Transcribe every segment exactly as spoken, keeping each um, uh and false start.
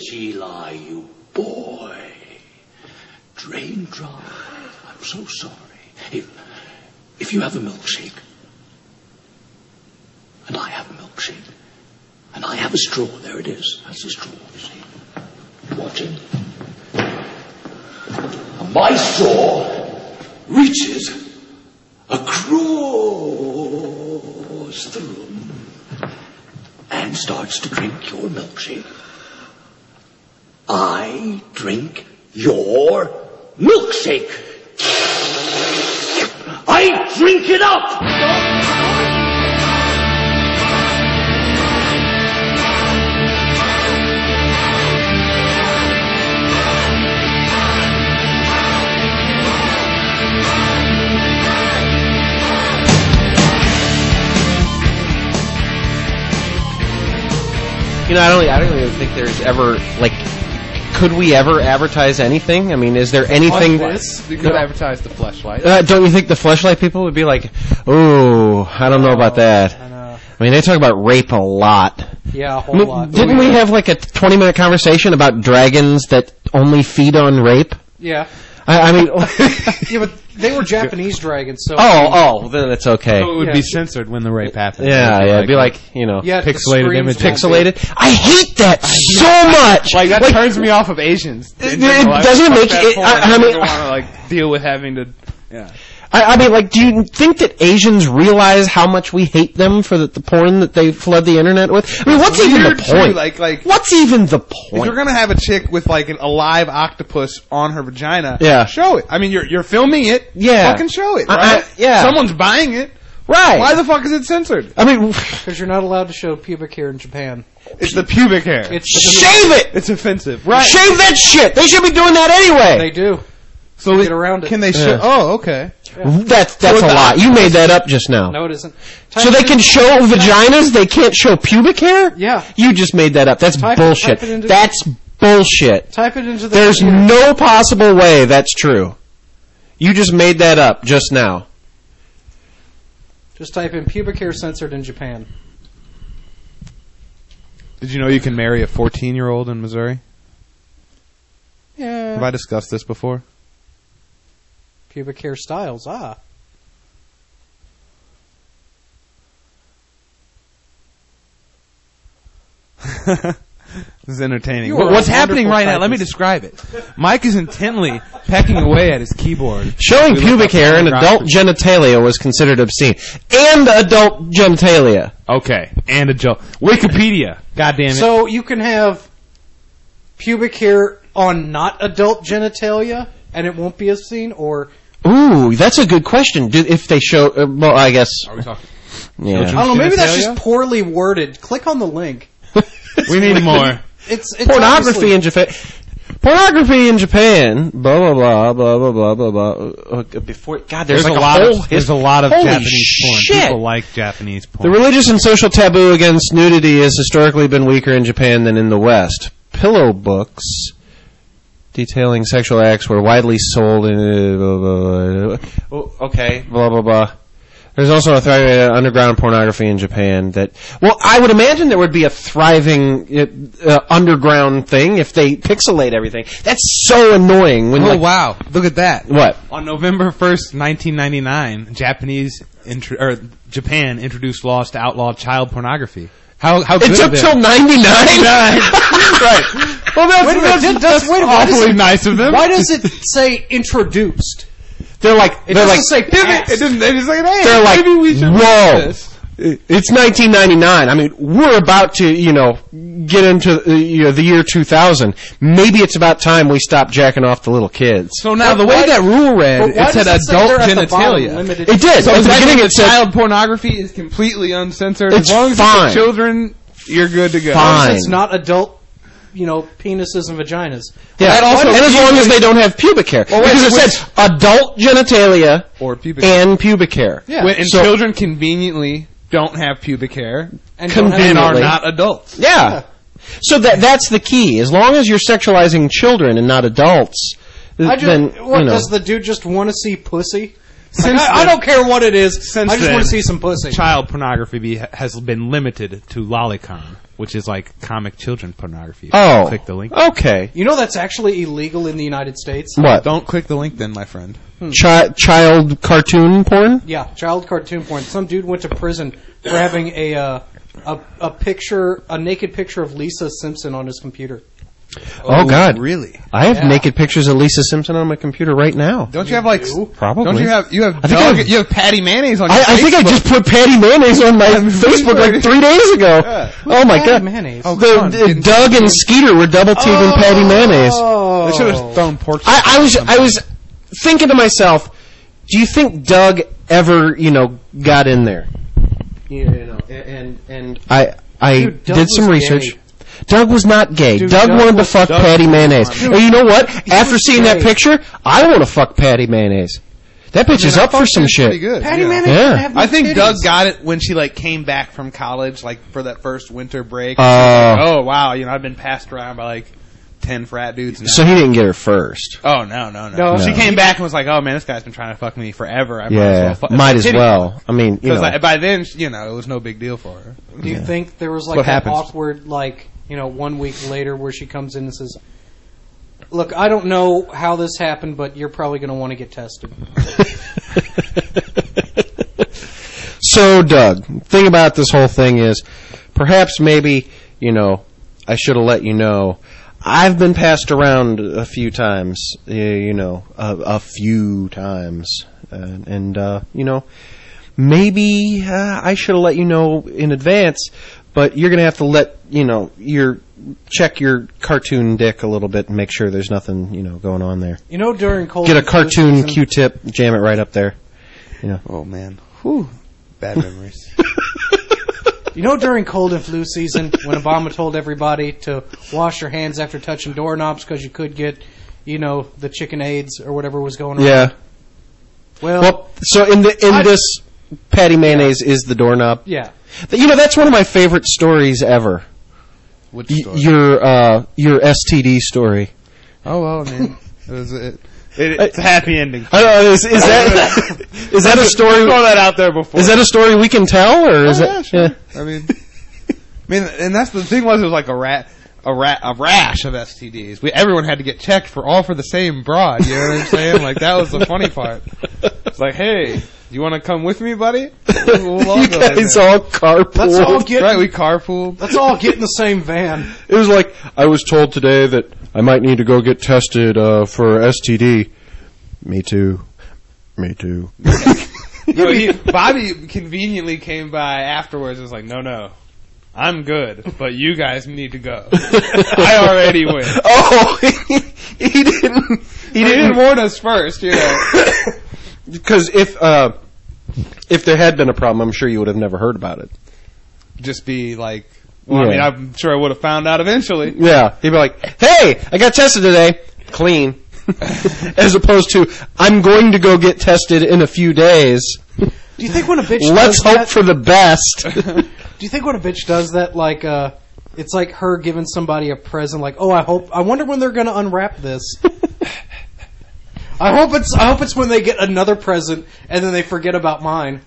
Eli, you boy. Drain dry. I'm so sorry. If, if you have a milkshake, and I have a milkshake, and I have a straw, there it is. That's a straw, you see. Watch it. And my straw reaches across the room and starts to drink your milkshake. I drink your milkshake. I drink it up! You know, I don't, I don't even think there's ever, like, could we ever advertise anything? I mean, is there anything... This? We could advertise the Fleshlight. Uh, don't you think the Fleshlight people would be like, ooh, I don't know about that. I know. I mean, they talk about rape a lot. Yeah, a whole I mean, lot. Didn't we have, like, a twenty-minute conversation about dragons that only feed on rape? Yeah. I, I mean... yeah, but they were Japanese dragons, so... Oh, oh, then it's okay. So it would yeah. be censored when the rape happened. Yeah, yeah, it'd be like, you know, yeah, pixelated images. Pixelated. I hate that so much! Like, that like, turns me off of Asians. It, it doesn't make it... I, I mean... I don't want to, like, deal with having to... Yeah. I, I mean, like, do you think that Asians realize how much we hate them for the, the porn that they flood the internet with? I mean, what's even the point? Too, like, like, what's even the if point? you're gonna have a chick with like an, a live octopus on her vagina, Yeah. show it. I mean, you're you're filming it. Yeah. Fucking show it, I- right? I- yeah. Someone's buying it. Right. Why the fuck is it censored? I mean, Because you're not allowed to show pubic hair in Japan. It's the pubic hair. It's shave it! It's offensive, right? Shave that shit! They should be doing that anyway! They do. So Get they- around it. Can they show? Yeah. Oh, okay. That's, that's So a the- lot. You made that up just now. No, it isn't. So Type they it can in- show vaginas, they can't show pubic hair? Yeah. You just made that up. That's Type it- bullshit. type it into- That's bullshit. Type it into the... There's computer. no possible way that's true. You just made that up just now. Just type in pubic hair censored in Japan. Did you know you can marry a fourteen-year-old in Missouri? Yeah. Have I discussed this before? Pubic hair styles, ah. This is entertaining. You are What's a happening wonderful right now? Let me typist. describe it. Mike is intently pecking away at his keyboard. Showing We look pubic up hair and adult pornography. genitalia was considered obscene. And adult genitalia. Okay, and a joke. Wikipedia. God damn it. So you can have pubic hair on not adult genitalia, and it won't be obscene, or... Ooh, that's a good question. Do, if they show... Uh, well, I guess... Are we talking? Yeah. I don't know, maybe that's Genitalia? just poorly worded. Click on the link. We need more. It's, it's Pornography obviously- in Japan. Pornography in Japan. Blah blah blah blah blah blah blah blah. Uh, before God, there's, There's like a lot whole of there's his- a lot of Holy Japanese porn. shit. People like Japanese The porn. religious and social taboo against nudity has historically been weaker in Japan than in the West. Pillow books detailing sexual acts were widely sold in... Uh, blah, blah, blah. Oh, okay, blah, blah, blah. There's also a thriving uh, underground pornography in Japan that... Well, I would imagine there would be a thriving uh, underground thing if they pixelate everything. That's so annoying. When Oh, like, wow. Look at that. What? On November first, nineteen ninety-nine, Japanese intro- or Japan introduced laws to outlaw child pornography. How how good It took of till them. ninety-nine? Right. Well, that's, Wait a minute, that's, did- that's does- wait a minute, why does awfully it- nice of them. Why does it say introduced? They're like... It they're doesn't like, say past. It doesn't, they just like, hey, They're like, maybe we should whoa. do this. It's nineteen ninety-nine. I mean, we're about to, you know, get into uh, you know, the year two thousand. Maybe it's about time we stop jacking off the little kids. So now, But the way why- that rule read, But why it said does it say adult there at the bottom, genitalia. limited- It did. So At at the beginning, it said child pornography is completely uncensored. It's as long as fine. it's for children, you're good to go. Fine. It's not adult, you know, penises and vaginas. Yeah, That also- and as long as they don't have pubic hair. Well, wait, because it which- says adult genitalia Or pubic hair. and pubic hair. Yeah. When- and So- children conveniently don't have pubic hair And Con- don't have- and are Conveniently. not adults. Yeah. So that that's the key. As long as you're sexualizing children and not adults, I just, then, what, you know. does the dude just want to see pussy? Since Like, I, I then- don't care what it is. Since I just then, want to see some pussy. Child pornography be, has been limited to Lolicon, which is like comic children pornography. Oh, Click the link. okay. You know that's actually illegal in the United States? What? Don't click the link then, my friend. Chi- child cartoon porn? Yeah, child cartoon porn. Some dude went to prison for having a uh, a, a picture, a naked picture of Lisa Simpson on his computer. Oh, God. Really? I have Yeah. naked pictures of Lisa Simpson on my computer right now. Don't you have like do? Probably. Don't you have you have I think Doug, I've- you have Patty Mayonnaise on your I, I think I Facebook. just put Patty Mayonnaise on my Facebook like three days ago. Yeah. Oh my Patty God! Mayonnaise? Oh, The, come on. the- Doug and Skeeter were double teaming Patty Mayonnaise. Oh. They should have thrown pork. I, I was I was thinking to myself, do you think Doug ever you know got in there? You know, and and I I Dude, Doug did some was research. gay. Doug was not gay. Dude, Doug, Doug wanted was- to fuck Doug Patty was Mayonnaise. fine. And you know what? After was seeing that gay. picture, I want to fuck Patty Mayonnaise. That bitch is I up thought for she some was shit. pretty good. Patty yeah. Mayonnaise Yeah. didn't have no I think titties. Doug got it when she like came back from college, like for that first winter break. Oh. Like, oh wow, you know I've been passed around by like ten frat dudes now. So he didn't get her first. oh no no no. No. She No. came back and was like, oh man, this guy's been trying to fuck me forever. I might as Yeah, well fuck might as titty. well. I mean, you Because know. like, by then, you know, it was no big deal for her. Do you think there was like What that happens. awkward, like, you know, one week later where she comes in and says, look, I don't know how this happened, but you're probably going to want to get tested. So, Doug, thing about this whole thing is, perhaps maybe, you know, I should have let you know. I've been passed around a few times, uh, you know, a, a few times, uh, and uh, you know, maybe uh, I should have let you know in advance. But you're gonna have to let you know your check your cartoon dick a little bit and make sure there's nothing you know going on there. You know, during cold Get a and flu cartoon season- Q-tip, jam it right up there. You know. Oh man, whew, bad memories. You know, during cold and flu season, when Obama told everybody to wash your hands after touching doorknobs because you could get, you know, the chicken AIDS or whatever was going on. Yeah. Well, Well, so in the in I- this, Patty Mayonnaise is the doorknob. yeah. You know, that's one of my favorite stories ever. Which Y- story? your uh, your S T D story. oh well, man, it was it, it, it's a happy ending. I don't know. Is, is that is that a story? Throw that out there before. Is that a story we can tell, or is Oh, it? yeah, sure. I mean, I mean, and that's the thing was it was like a rat, a rat, a rash of S T Ds. We everyone had to get checked for all for the same broad. You know what I'm saying? Like that was the funny part. It's like, hey, you want to come with me, buddy? We'll all You go in guys there. all carpool. Let's all get right. We carpooled. let's all get in the same van. It was like I was told today that I might need to go get tested uh, for S T D. Me too. Me too. So he, Bobby conveniently came by afterwards and was like, no, no, I'm good, but you guys need to go. I already win. Oh, he, he didn't. He He didn't didn't warn us first, you know. Because if uh, if there had been a problem, I'm sure you would have never heard about it. Just be like, well, I Yeah. mean, I'm sure I would have found out eventually. Yeah, he'd be like, "Hey, I got tested today, clean," as opposed to, "I'm going to go get tested in a few days. Do you think when a bitch Let's does hope that, for the best." do you think when a bitch does that, like, uh, it's like her giving somebody a present, like, oh, I hope, I wonder when they're going to unwrap this. I hope it's, I hope it's when they get another present and then they forget about mine.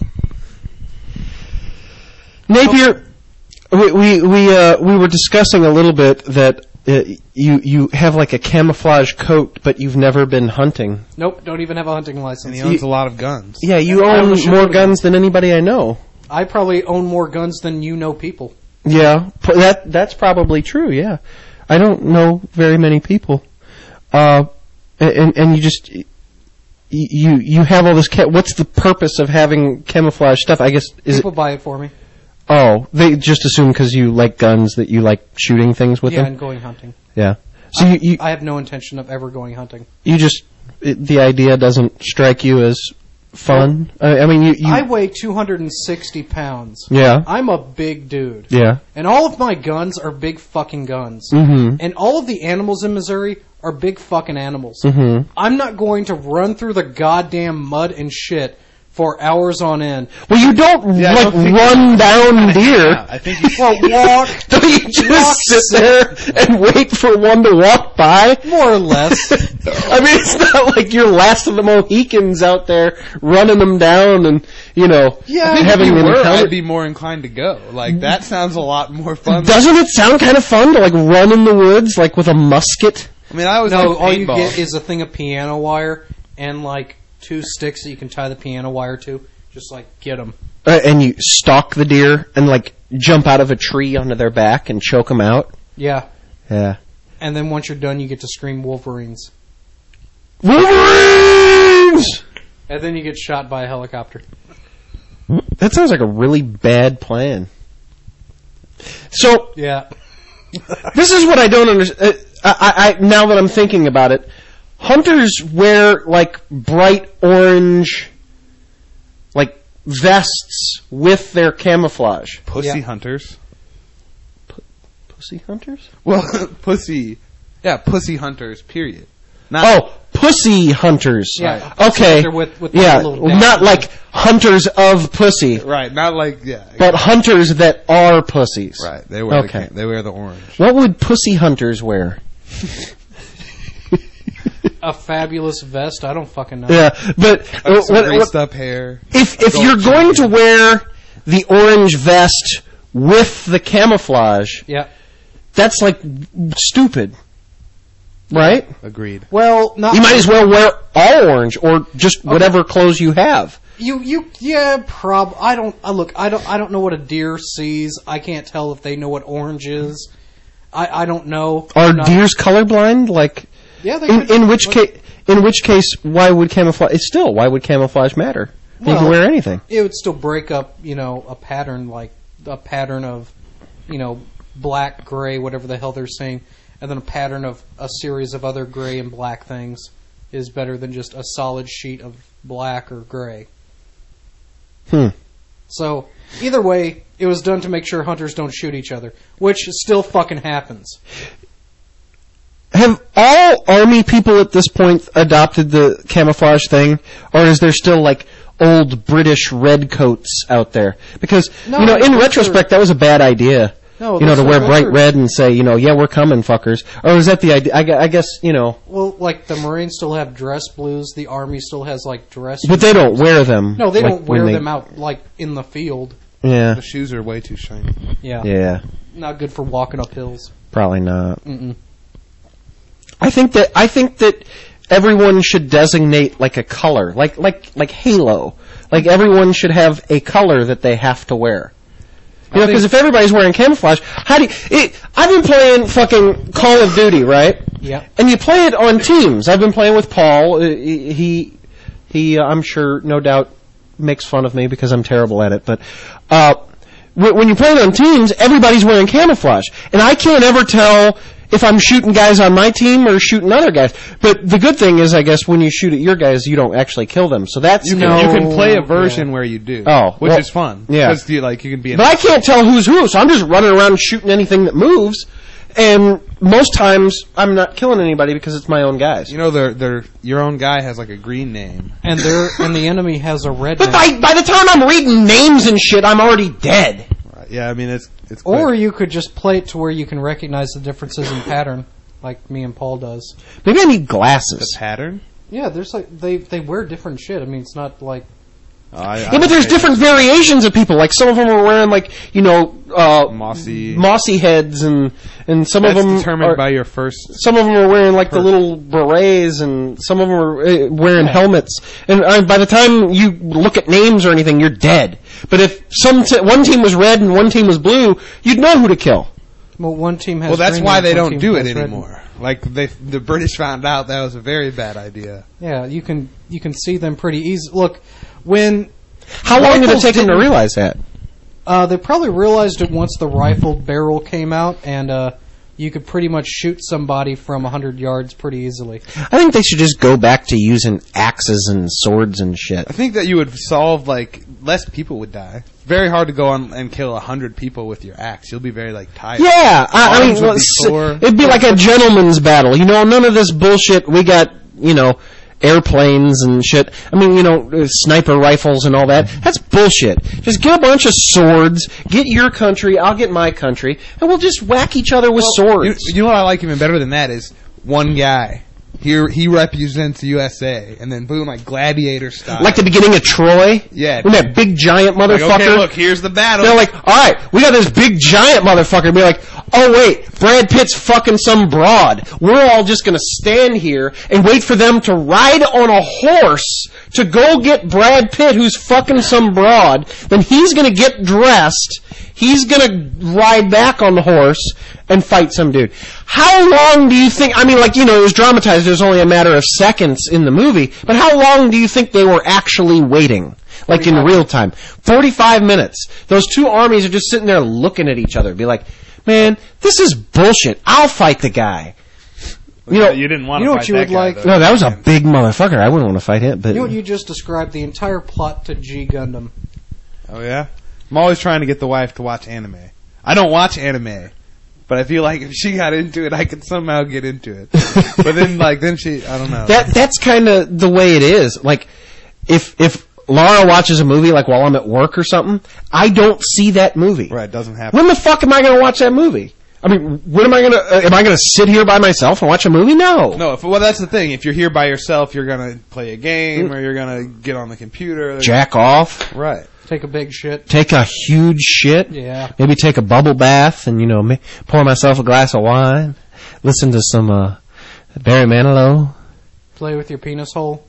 Napier, we we we, uh, we were discussing a little bit that uh, you you have like a camouflage coat, but you've never been hunting. Nope, don't even have a hunting And license. he owns a lot of guns. Yeah, you I own wish I more would've. guns than anybody I know. I probably own more guns than you know people. Yeah, p- that that's probably true. Yeah, I don't know very many people, uh, and and you just y- you you have all this. Ca- what's the purpose of having camouflage stuff? I guess is People it? buy it for me. Oh, they just assume because you like guns that you like shooting things with Yeah, them. and going hunting. Yeah. So you you, I have no intention of ever going hunting. you just it, the idea doesn't strike you as fun. I, I mean, you, you I weigh two hundred sixty pounds. yeah I'm a big dude. yeah. And all of my guns are big fucking guns. Mm-hmm. And all of the animals in Missouri are big fucking animals. Mm-hmm. I'm not going to run through the goddamn mud and shit for hours on end. Well, you don't Yeah, I like don't think run down deer. Yeah, I think you Well, walk, Don't you just Walk sit there and wait for one to walk by? more or less. I mean, it's not like you're last of the Mohicans out there running them down and, you know, Yeah, I think having if you an were, encounter. I'd be more inclined to go. Like, that sounds a lot more fun. Doesn't it sound kind of fun to like run in the woods like with a musket? I mean, I was No, like all you paintball. get is a thing of piano wire and like two sticks that you can tie the piano wire to. Just like get them. Uh, and you stalk the deer and like jump out of a tree onto their back and choke them out. Yeah. Yeah. And then once you're done, you get to scream Wolverines. Wolverines! And then you get shot by a helicopter. That sounds like a really bad plan. So, Yeah. this is what I don't understand. Uh, I, I, now that I'm thinking about it, hunters wear like bright orange, like vests with their camouflage. Pussy Yeah. hunters. Pussy hunters? Well, pussy. Yeah, pussy hunters, period. Not, Oh, pussy hunters. Yeah. Okay. Hunter with- with yeah, the little dash. not like hunters of pussy, Right, not like, yeah. but hunters that are pussies. Right, they wear, Okay. the, they wear the orange. What would pussy hunters wear? A fabulous vest. I don't fucking know. Yeah, but Like what, some what, greased up hair. if if Gold you're going chain. to wear the orange vest with the camouflage, Yeah. that's like stupid, right? Agreed. Well, not You might as well wear all orange or just whatever clothes you have. You you yeah prob I don't I look I don't I don't know what a deer sees. I can't tell if they know what orange is. I I don't know. Are I'm not- deers colorblind? Like, Yeah, they in could- in which case, in which case, why would camouflage? It's still why would camouflage matter? you can Well, wear anything. it would still break up, you know, a pattern like a pattern of, you know, black, gray, whatever the hell they're saying, and then a pattern of a series of other gray and black things is better than just a solid sheet of black or gray. Hmm. So, either way, it was done to make sure hunters don't shoot each other, which still fucking happens. Have all army people at this point adopted the camouflage thing, or is there still like old British redcoats out there? Because No, you know, in those retrospect, that was a bad idea. No, you know, those to are- wear those bright are- red and say, you know, yeah, we're coming, fuckers. Or is that the idea? I, gu- I guess you know, Well, like the Marines still have dress blues, the Army still has like dress. but they don't wear them. No, they like, don't wear when they- them out like in the field. Yeah, The shoes are way too shiny. Yeah, yeah, not good for walking up hills. probably not. Mm-mm. I think that I think that everyone should designate like a color, like like like Halo. Like everyone should have a color that they have to wear. You know, because if everybody's wearing camouflage, how do you... It, I've been playing fucking Call of Duty, right? Yeah. And you play it on teams. I've been playing with Paul. Uh, He, he, uh, I'm sure, no doubt, makes fun of me because I'm terrible at it. But uh, w- when you play it on teams, everybody's wearing camouflage. And I can't ever tell if I'm shooting guys on my team or shooting other guys. But the good thing is, I guess, when you shoot at your guys, you don't actually kill them. So that's... You can, No. you can play a version where you do. Oh, which well, is fun. yeah. Because you, like, you can be in But I can't tell who's who, so I'm just running around shooting anything that moves. And most times, I'm not killing anybody because it's my own guys. You know, they're, they're, your own guy has like a green name. And they're and the enemy has a red. But name. by by the time I'm reading names and shit, I'm already dead. Right. Yeah, I mean, it's it's Or quick. you could just play it to where you can recognize the differences in pattern, like me and Paul does. Maybe I need the glasses. pattern. Yeah, there's like they they wear different shit. I mean, it's not like Oh, I, Yeah, but there's different variations of people. Like some of them are wearing like you know uh, mossy. mossy heads, and and some That's of them determined are, by your first. some of them are wearing like the little berets, and some of them are uh, wearing helmets. And uh, by the time you look at names or anything, you're dead. But if some t- one team was red and one team was blue, you'd know who to kill. well, one team has. Well, that's green why and they one don't team do it has red. anymore. Like they, the British found out that was a very bad idea. Yeah, you can you can see them pretty easy. Look, when How long did it Rifles take them to didn't- realize that? uh, they probably realized it once the rifle barrel came out, and uh, you could pretty much shoot somebody from a hundred yards pretty easily. I think they should just go back to using axes and swords and shit. I think that you would solve like less people would die. Very hard to go on and kill a hundred people with your axe. You'll be very like tired. Yeah, I, I mean, Arms would be s- sore. it'd be like a gentleman's battle. You know, none of this bullshit. We got, you know, airplanes and shit. I mean, you know, uh, sniper rifles and all that. That's bullshit. Just get a bunch of swords, get your country, I'll get my country, and we'll just whack each other with You, swords. you know what I like even better than that is one guy. Here he represents the U S A, and then boom, like gladiator style. Like the beginning of Troy? Yeah. When that big giant Like, motherfucker... okay, look, here's the battle. They're like, alright, we got this big giant motherfucker. Be like, oh wait, Brad Pitt's fucking some broad. We're all just gonna stand here and wait for them to ride on a horse to go get Brad Pitt, who's fucking some broad. Then he's gonna get dressed. He's gonna ride back on the horse and fight some dude. How long do you think, I mean, like, you know, it was dramatized, it was only a matter of seconds in the movie, but how long do you think they were actually waiting? Like in real time. forty-five minutes. Those two armies are just sitting there looking at each other. Be like, man, this is bullshit. I'll fight the guy. You know, you didn't want you to know fight what you that would guy, like? though. no, that was a big motherfucker. I wouldn't want to fight him. But You know what you just described? The entire plot to G Gundam. Oh yeah? I'm always trying to get the wife to watch anime. I don't watch anime, but I feel like if she got into it, I could somehow get into it. But then, like, then she, I don't know. that that's kind of the way it is. Like, if if Laura watches a movie, like while I'm at work or something, I don't see that movie. Right, doesn't happen. When the fuck am I going to watch that movie? I mean, when am I going to? Uh, am I going to sit here by myself and watch a movie? No. No, if, well, that's the thing. If you're here by yourself, you're gonna play a game, or you're gonna get on the computer. Jack off. Right. Take a big shit. Take a huge shit. Yeah. Maybe take a bubble bath and, you know, ma- pour myself a glass of wine. Listen to some uh, Barry Manilow. Play with your penis hole.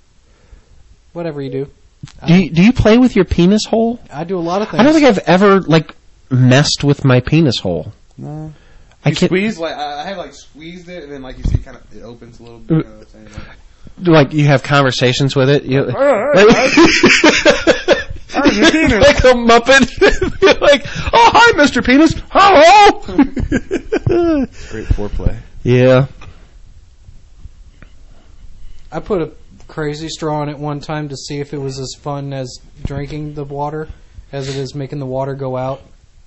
Whatever you do. Do you, do you play with your penis hole? I do a lot of things. I don't think I've ever, like, messed with my penis hole. No. I You can't, squeeze, like, I I have, like, squeezed it, and then, like, you see kind of, it opens a little bit. You know what I'm saying? Like, like, you have conversations with it. You, all right, your penis. like a Muppet. You're like, oh, hi, Mister Penis. Hello. Great foreplay. Yeah. I put a crazy straw in it one time to see if it was as fun as drinking the water as it is making the water go out.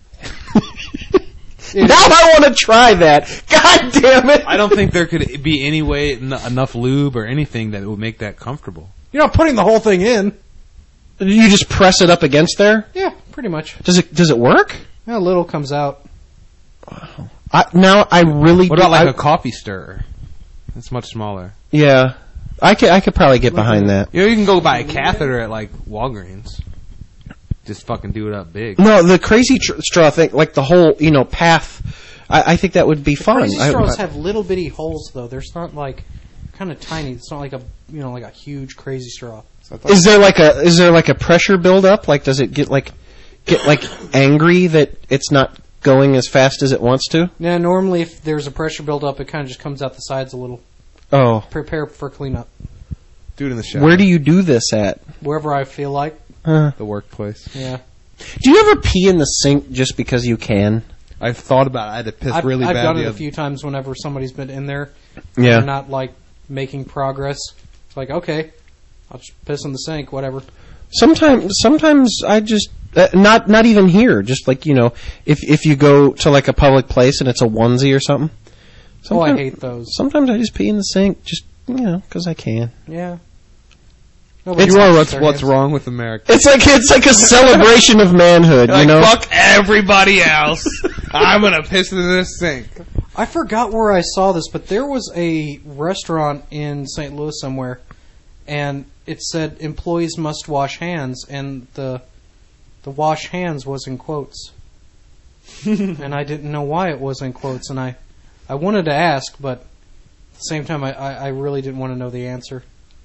Now I want to try that. God damn it. I don't think there could be any way, n- enough lube or anything that would make that comfortable. You're not putting the whole thing in. You just press it up against there? Yeah, pretty much. Does it does it work? A little comes out. I, now I really What do, about like I, a coffee stirrer? It's much smaller. yeah. I could I could probably get behind that. You know, you can go buy a catheter at like Walgreens. Just fucking do it up big. No, the crazy tr- straw thing, like the whole, you know, path, I, I think that would be fun. Crazy I- straws I- have little bitty holes though. They're not like kind of tiny. It's not like a you know like a huge crazy straw. Is there like a is there like a pressure buildup? Like, does it get like get like angry that it's not going as fast as it wants to? Yeah, normally if there's a pressure buildup, it kind of just comes out the sides a little. Oh, Prepare for cleanup Do it in the shower. where do you do this at? wherever I feel like. Uh, The workplace. Yeah, do you ever pee in the sink just because you can? I've thought about it. I had to piss I've, really I've bad. done the it a other- few times whenever somebody's been in there. Yeah. They're not like making progress. It's like okay, I'll just piss in the sink, whatever. Sometimes, sometimes I just uh, not not even here. Just like, you know, if if you go to like a public place and it's a onesie or something. Oh, I Sometimes- hate those. Sometimes I just pee in the sink, just, you know, because I can. Yeah. You are what's, what's wrong with America. It's like it's like a celebration of manhood, you Like, know. fuck everybody else. I'm gonna piss in this sink. I forgot where I saw this, but there was a restaurant in Saint Louis somewhere, and it said employees must wash hands, and the the wash hands was in quotes, and I didn't know why it was in quotes, and I I wanted to ask, but at the same time I, I, I really didn't want to know the answer.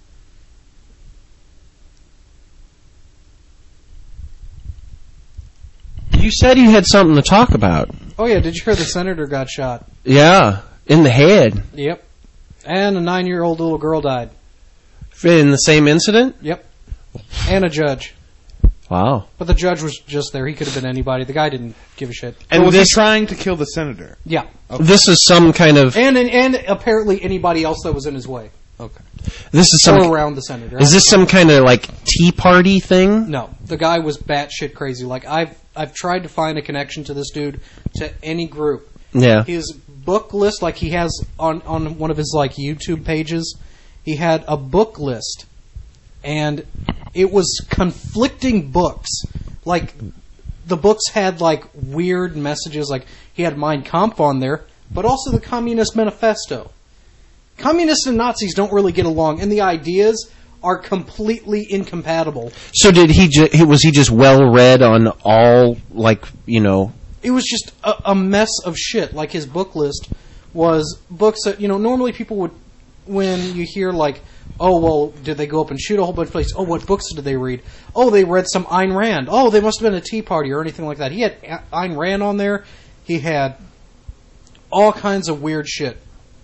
You said you had something to talk about. Oh yeah, did you hear the senator got shot? Yeah, in the head. Yep. And a nine-year-old little girl died. In the same incident? Yep. And a judge. Wow. But the judge was just there. He could have been anybody. The guy didn't give a shit. And And was this- he trying to kill the senator? Yeah. This is some kind of And, and and apparently anybody else that was in his way. Okay. this is Or some around the senator. is this some kind of like tea party thing? No. The guy was batshit crazy. Like, I've I've tried to find a connection to this dude to any group. Yeah. His book list, like he has on, on one of his like YouTube pages, he had a book list, and it was conflicting books. Like, the books had, like, weird messages. Like, he had Mein Kampf on there, but also the Communist Manifesto. Communists and Nazis don't really get along, and the ideas are completely incompatible. So did he? Ju- was he just well read on all, like, you know? It was just a, a mess of shit. Like, his book list was books that, you know, normally people would, when you hear, like, oh, well, did they go up and shoot a whole bunch of places? Oh, what books did they read? Oh, they read some Ayn Rand. Oh, they must have been a Tea Party or anything like that. He had Ayn Rand on there. He had all kinds of weird shit.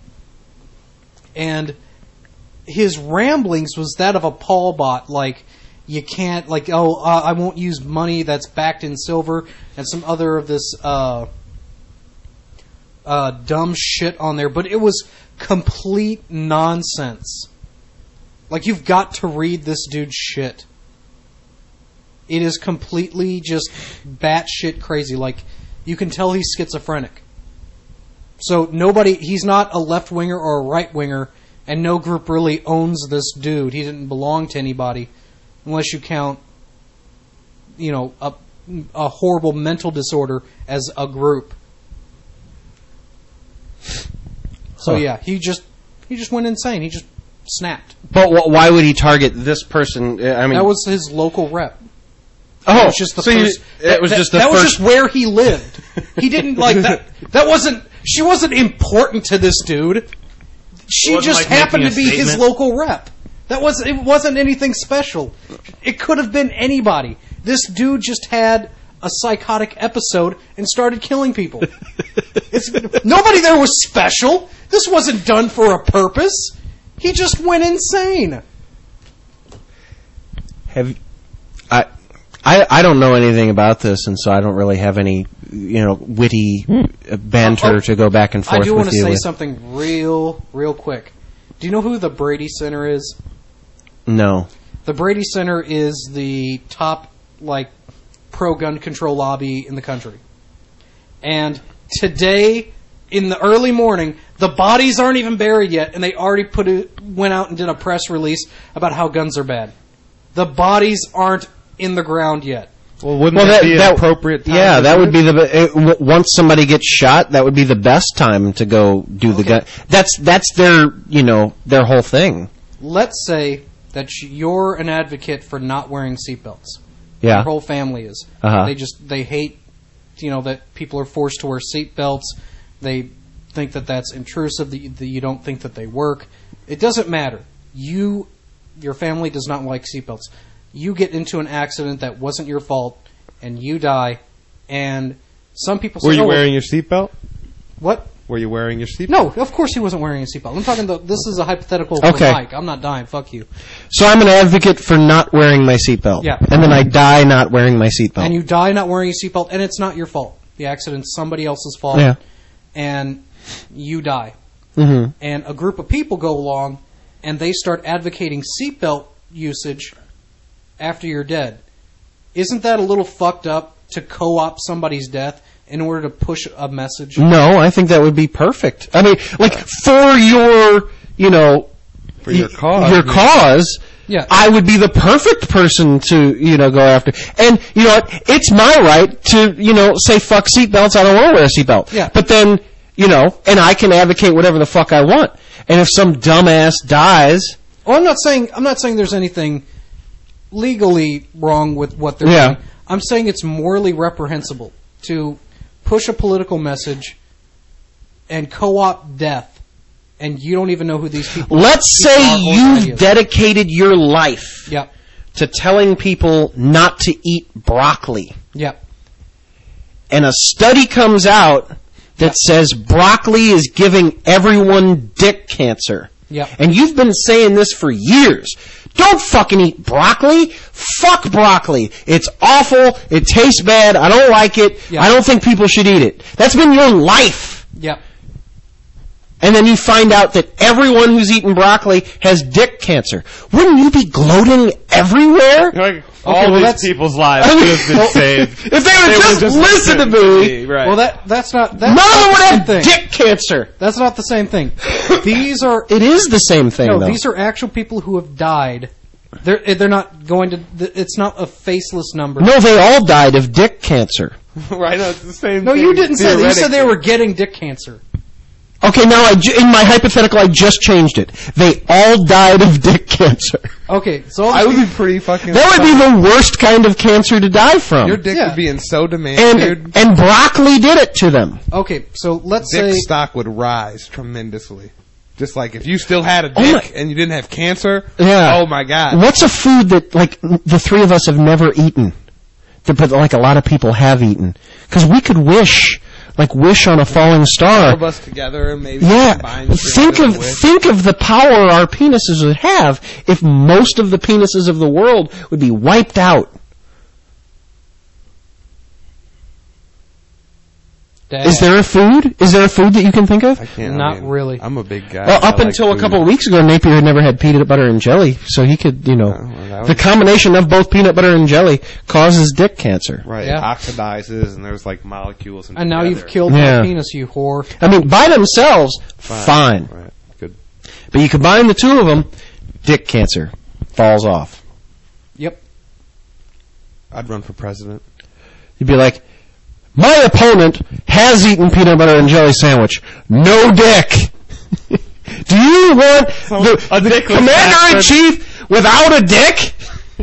And his ramblings was that of a Paul bot, like, you can't, like, oh, uh, I won't use money that's backed in silver, and some other of this uh, uh, dumb shit on there, but it was complete nonsense. Like, you've got to read this dude's shit. It is completely just batshit crazy. Like, you can tell he's schizophrenic. So nobody, he's not a left-winger or a right-winger, and no group really owns this dude. He didn't belong to anybody, unless you count, you know, a, a horrible mental disorder as a group. So Huh. yeah, he just he just went insane. He just snapped. But wh- why would he target this person? I mean, That was his local rep. oh, That was just the so you- first. it was that, just the that first. was just where he lived. He didn't like that. That wasn't. She wasn't important to this dude. She Wasn't just like happened to making a be his statement? local rep. That was. It wasn't anything special. It could have been anybody. This dude just had a psychotic episode and started killing people. It's, nobody there was special. This wasn't done for a purpose. He just went insane. Have I, I? I don't know anything about this, and so I don't really have any, you know, witty uh, banter Oh, oh, to go back and forth I do with want to you say with. something real, real quick. Do you know who the Brady Center is? No. The Brady Center is the top, like, pro-gun control lobby in the country. And today, in the early morning, the bodies aren't even buried yet, and they already put it, went out and did a press release about how guns are bad. The bodies aren't in the ground yet. Well, wouldn't Well, that, that, be that an appropriate time? Yeah, to that do would it? be the be- it, w- once somebody gets shot, that would be the best time to go do the Okay. gun. That's that's their you know their whole thing. Let's say that you're an advocate for not wearing seatbelts. Yeah. Your whole family is. Uh-huh. They just they hate, you know, that people are forced to wear seatbelts. They think that that's intrusive. That you, that you don't think that they work. It doesn't matter. You, your family does not like seatbelts. You get into an accident that wasn't your fault, and you die. And some people say, Were you oh, wearing your seatbelt? what? Were you wearing your seatbelt? No, of course he wasn't wearing a seatbelt. I'm talking. The, this is a hypothetical for Okay. Mike. I'm not dying. Fuck you. So I'm an advocate for not wearing my seatbelt. Yeah. And then I die not wearing my seatbelt. And you die not wearing a seatbelt, and it's not your fault. The accident's somebody else's fault. Yeah. And you die. Mm-hmm. And a group of people go along, and they start advocating seatbelt usage after you're dead. Isn't that a little fucked up to co-opt somebody's death in order to push a message? No, I think that would be perfect. I mean, like for your, you know, For your y- cause. your cause. Yeah. I would be the perfect person to, you know, go after. And, you know what, it's my right to, you know, say fuck seatbelts, I don't want to wear a seatbelt. Yeah. But then, you know, and I can advocate whatever the fuck I want. And if some dumbass dies, Well, I'm not saying I'm not saying there's anything legally wrong with what they're Yeah. doing. I'm saying it's morally reprehensible to push a political message and co-opt death, and you don't even know who these people. let's people say are or you've ideas. dedicated your life Yep. to telling people not to eat broccoli. Yep. And a study comes out that says broccoli is giving everyone dick cancer. Yep. And you've been saying this for years. Don't fucking eat broccoli. Fuck broccoli. It's awful. It tastes bad. I don't like it. Yep. I don't think people should eat it. That's been your life. Yep. And then you find out that everyone who's eaten broccoli has dick cancer. Wouldn't you be gloating everywhere? Like, well, all these that's- people's lives I could mean, have been well, saved. If they would just, just listen to me, Right. Well, that that's not that's none of them not would the same have thing. dick cancer. That's not the same thing. these are It is the same thing, no. though. These are actual people who have died. They're they're not going to. It's not a faceless number. No, they all died of dick cancer. Right, no, it's the same No, thing. you didn't say that. You said they theoretically. were getting dick cancer. Okay, now I ju- in my hypothetical, I just changed it. They all died of dick cancer. Okay, so I would be pretty fucking... That would be the worst kind of cancer to die from. Your dick Yeah. would be in so demand, and dude. and broccoli did it to them. okay. So let's Dick say stock would rise tremendously. Just like if you still had a dick Oh my- and you didn't have cancer, Yeah. oh my god. What's a food that like the three of us have never eaten, that, but like a lot of people have eaten? Because we could wish, like wish on a falling All star. of us together and maybe Yeah, combine think strength of and wish. think of the power our penises would have if most of the penises of the world would be wiped out. Dad. Is there a food? Is there a food that you can think of? I can't. Not I mean, really. I'm a big guy. Well, I up like until a food. couple of weeks ago, Napier had never had peanut butter and jelly, so he could, you know, Oh, well, that the was- combination of both peanut butter and jelly causes dick cancer. Right, Yeah. it oxidizes and there's like molecules and and now together. you've killed Yeah. my penis, you whore. I mean, by themselves, fine. Right, good. But you combine the two of them, dick cancer falls off. Yep. I'd run for president. You'd be like, my opponent has eaten peanut butter and jelly sandwich. No dick. Do you want the, a the dickless commander in bastard. chief without a dick?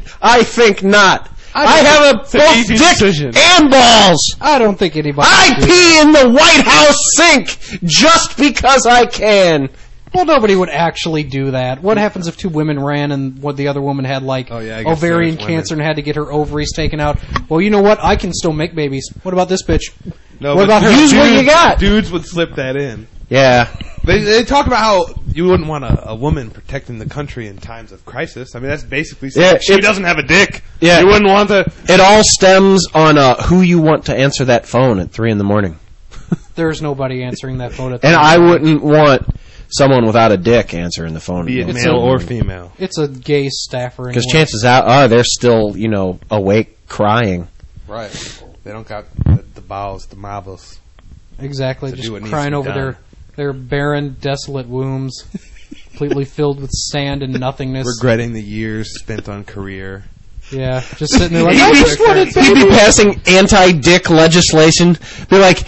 I think not. I, have a an both easy dick decision. and balls. I don't think anybody. I would do pee in the White House sink just because I can. that. Well, nobody would actually do that. What happens if two women ran and what the other woman had like Oh, yeah, I guess ovarian there's women. cancer and had to get her ovaries taken out? Well, you know what? I can still make babies. What about this bitch? No, What but about her? Use what you got. Dudes would slip that in. Yeah. They, they talk about how you wouldn't want a, a woman protecting the country in times of crisis. I mean, that's basically saying Yeah, she it- doesn't have a dick. Yeah. You wouldn't want to. It all stems on uh, who you want to answer that phone at three in the morning. There's nobody answering that phone at And the I moment. wouldn't want someone without a dick answering the phone. Be it It's male a- or female. It's a gay staffer. Because anyway. chances out are they're still, you know, awake crying. Right. They don't got the, the balls, the marbles. Exactly, to just do what needs crying to be over their done. their barren, desolate wombs, completely filled with sand and nothingness. Regretting the years spent on career. Yeah, just sitting there like, He'd I be- just wanted He'd be passing anti-dick legislation. Be like,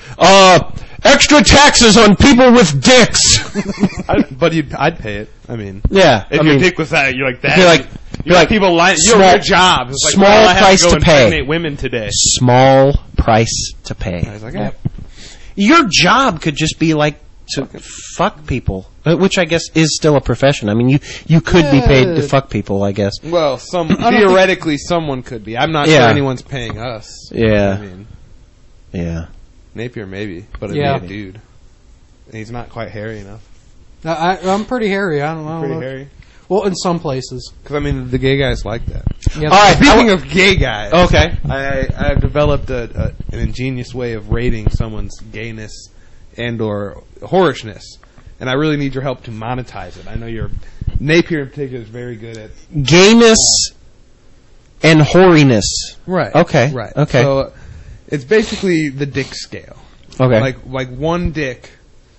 uh, extra taxes on people with dicks. I, but you'd, I'd pay it. I mean, Yeah, if I your mean, dick was that, you're like that. You're like, you you're like people line. You're small- your job. It's like, small well, I have price to, go to and pay. impregnate women today. small price to pay. I was like, yeah. Your job could just be like to fuck people, uh, which I guess is still a profession. I mean, you you could be paid to Yeah. fuck people, I guess. Well, some don't think- theoretically, someone could be. I'm not Yeah. sure anyone's paying us. Yeah. I mean, Yeah. Napier maybe, but it'd Yeah. be a dude. And he's not quite hairy enough. I, I, I'm pretty hairy. I don't know. Pretty hairy. Well, in some places. Because I mean, the gay guys like that. Yeah, All right. Speaking of gay guys, Okay. I I've developed a, a an ingenious way of rating someone's gayness and or whorishness, and I really need your help to monetize it. I know your Napier in particular is very good at Gayness and horiness. right. Okay. right. Okay. So uh, it's basically the dick scale. Okay. Like like one dick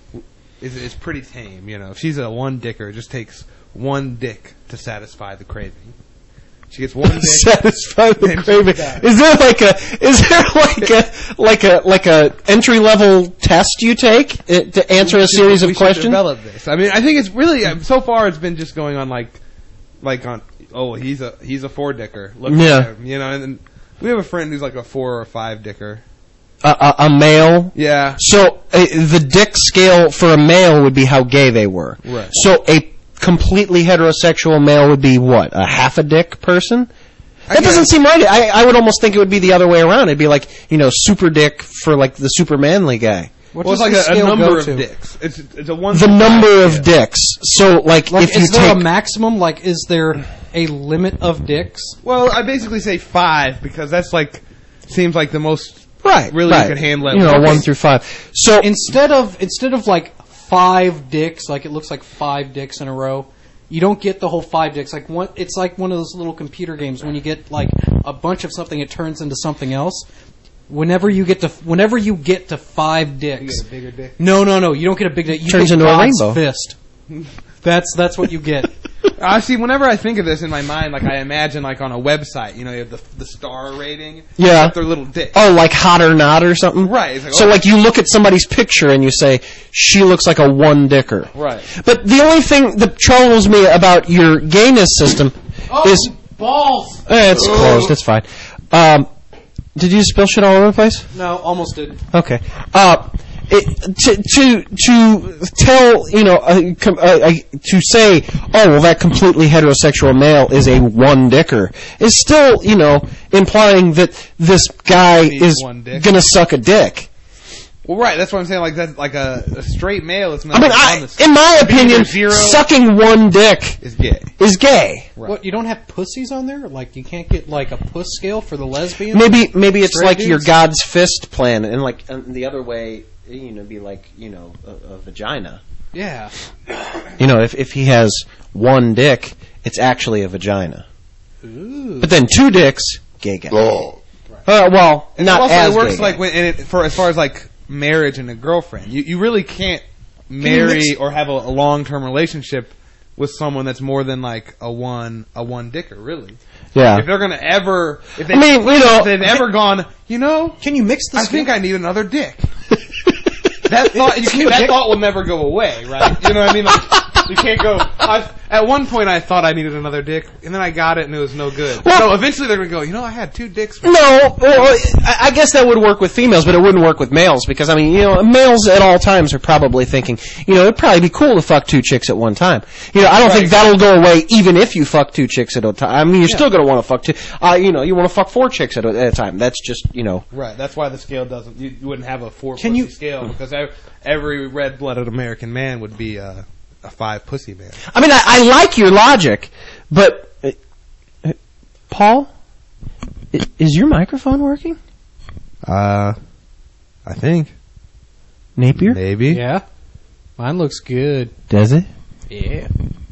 is is pretty tame. You know, if she's a one dicker, it just takes one dick to satisfy the craving. She gets one dick. Satisfy the Then craving. she's done. Is there like a is there like a like a like a entry level test you take uh, to answer a series we of should questions? Develop this. I mean, I think it's really uh, so far it's been just going on like, like on oh he's a he's a four dicker. Look Yeah. at him, you know. And then we have a friend who's like a four or a five dicker. A, a, a male. Yeah, So uh, the dick scale for a male would be how gay they were. Right. So a completely heterosexual male would be what? A half a dick person? That doesn't seem right. I, I would almost think it would be the other way around. It'd be like, you know, super dick for like the super manly guy. What well, it's does like the a, a scale number go of to? dicks. It's it's a one. The to number five of scale. dicks. So like, Like, if you is there take a maximum? Like, is there a limit of dicks? Well, I basically say five because that's like seems like the most right, really right. you can handle it. You know, Okay. one through five. So Instead of instead of like five dicks, like it looks like five dicks in a row. You don't get the whole five dicks. Like one, it's like one of those little computer games when you get like a bunch of something, it turns into something else. Whenever you get to whenever you get to five dicks, You get a bigger dick. no, no, no, you don't get a big dick. You Turns get into a God's rainbow. fist. That's that's what you get. I see. Whenever I think of this in my mind, like I imagine, like on a website, you know, you have the the star rating. Yeah. With their little dick. Oh, like hot or not or something? Right. It's like, So oh. like you look at somebody's picture and you say, she looks like a one-dicker. Right. But the only thing that troubles me about your gayness system is... balls. Eh, it's closed, it's fine. Um, did you spill shit all over the place? No, almost did. Okay. Uh, it, to to to tell you know uh, com, uh, uh, to say oh well that completely heterosexual male is a one dicker is still you know implying that this guy He's is one dick. gonna suck a dick. Well, right. That's what I'm saying. Like that, like a, a straight male. It's not. I mean, on I, the in my opinion, zero sucking one dick is gay. is gay. Right. What, you don't have pussies on there? Like, you can't get, like, a puss scale for the lesbians? Maybe maybe it's Straight like your dudes? God's fist plan, and like and the other way, you know, be like you know a, a vagina. Yeah. You know, if if he has one dick, it's actually a vagina. Ooh. But then two dicks, gay guy. Oh. Uh, well, And not also, as it works gay like guy. when and it, for as far as like marriage and a girlfriend. You you really can't marry mix- or have a, a long term relationship with someone that's more than like a one a one dicker. Really, Yeah. if they're gonna ever, if they, I mean, you know, if they've ever gone, you know, Can you mix the I scale? think I need another dick. That thought, you Can you can't, that dick- thought will never go away, right? You know what I mean? Like, you can't go. I've, at one point, I thought I needed another dick, and then I got it, and it was no good. Well- so eventually, they're gonna go. You know, I had two dicks. No, well, I I guess that would work with females, but it wouldn't work with males because I mean, you know, males at all times are probably thinking, you know, it'd probably be cool to fuck two chicks at one time. You know, I don't Right. think that'll go away even if you fuck two chicks at a time. I mean, you're still going to want to fuck two. Uh, you know, you want to fuck four chicks at a, at a time. That's just, you know. Right. That's why the scale doesn't. You, you wouldn't have a four Can pussy you- scale because ev- every red-blooded American man would be uh, a five pussy man. I mean, I, I like your logic, but uh, uh, Paul, i- is your microphone working? Uh, I think Napier, maybe. Yeah. Mine looks good. does it? Yeah.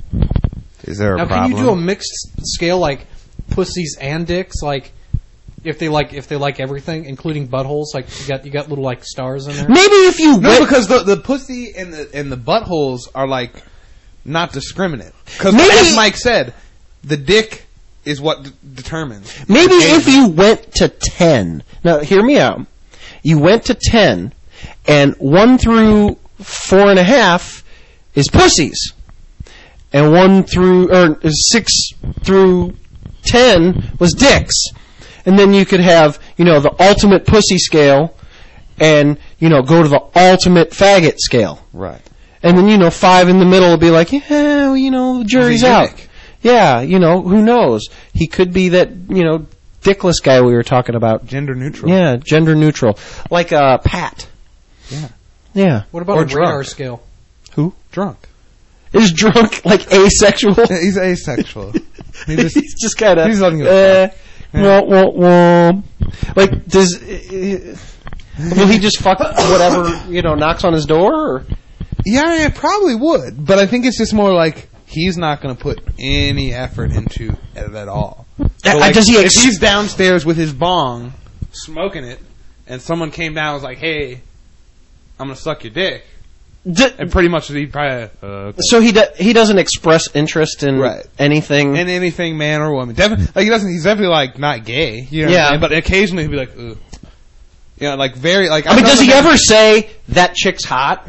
Is there a Now, problem? can you do a mixed scale, like, pussies and dicks? Like, if they like if they like everything, including buttholes, like, you got you got little, like, stars in there? Maybe if you No, went- because the the pussy and the and the buttholes are like not discriminate. Because Maybe- as Mike said, the dick is what d- determines. Maybe the if gay- you went to ten. Now, hear me out. You went to ten, and one through four and a half is pussies, and one through or six through ten was dicks, and then you could have you know the ultimate pussy scale, and you know go to the ultimate faggot scale, right. and then you know five in the middle would be like, yeah, well, you know, the jury's a out. eunuch. Yeah, you know, who knows? He could be that, you know, dickless guy we were talking about. Gender neutral. Yeah, gender neutral. Like uh, Pat. Yeah. Yeah. What about Or a radar drunk. scale? Who? Drunk. Is drunk like asexual? Yeah, he's asexual. He just- He's just kind of. he's letting it uh, Yeah. wah, wah, wah. Like, does. Uh, will he just fuck whatever, you know, knocks on his door? Or? Yeah, yeah, probably would. But I think it's just more like he's not going to put any effort into it at all. So Uh, like, does he if ex- he's downstairs with his bong, smoking it, and someone came down and was like, hey, I'm going to suck your dick. D- And pretty much he probably, uh, okay. so he do- he doesn't express interest in Right. anything. in anything, man or woman. Definitely, like he doesn't. He's definitely like not gay. You know what Yeah. I'm saying? But occasionally he'll be like, ugh. You know, like very like. I mean, I've does he never- ever say that chick's hot?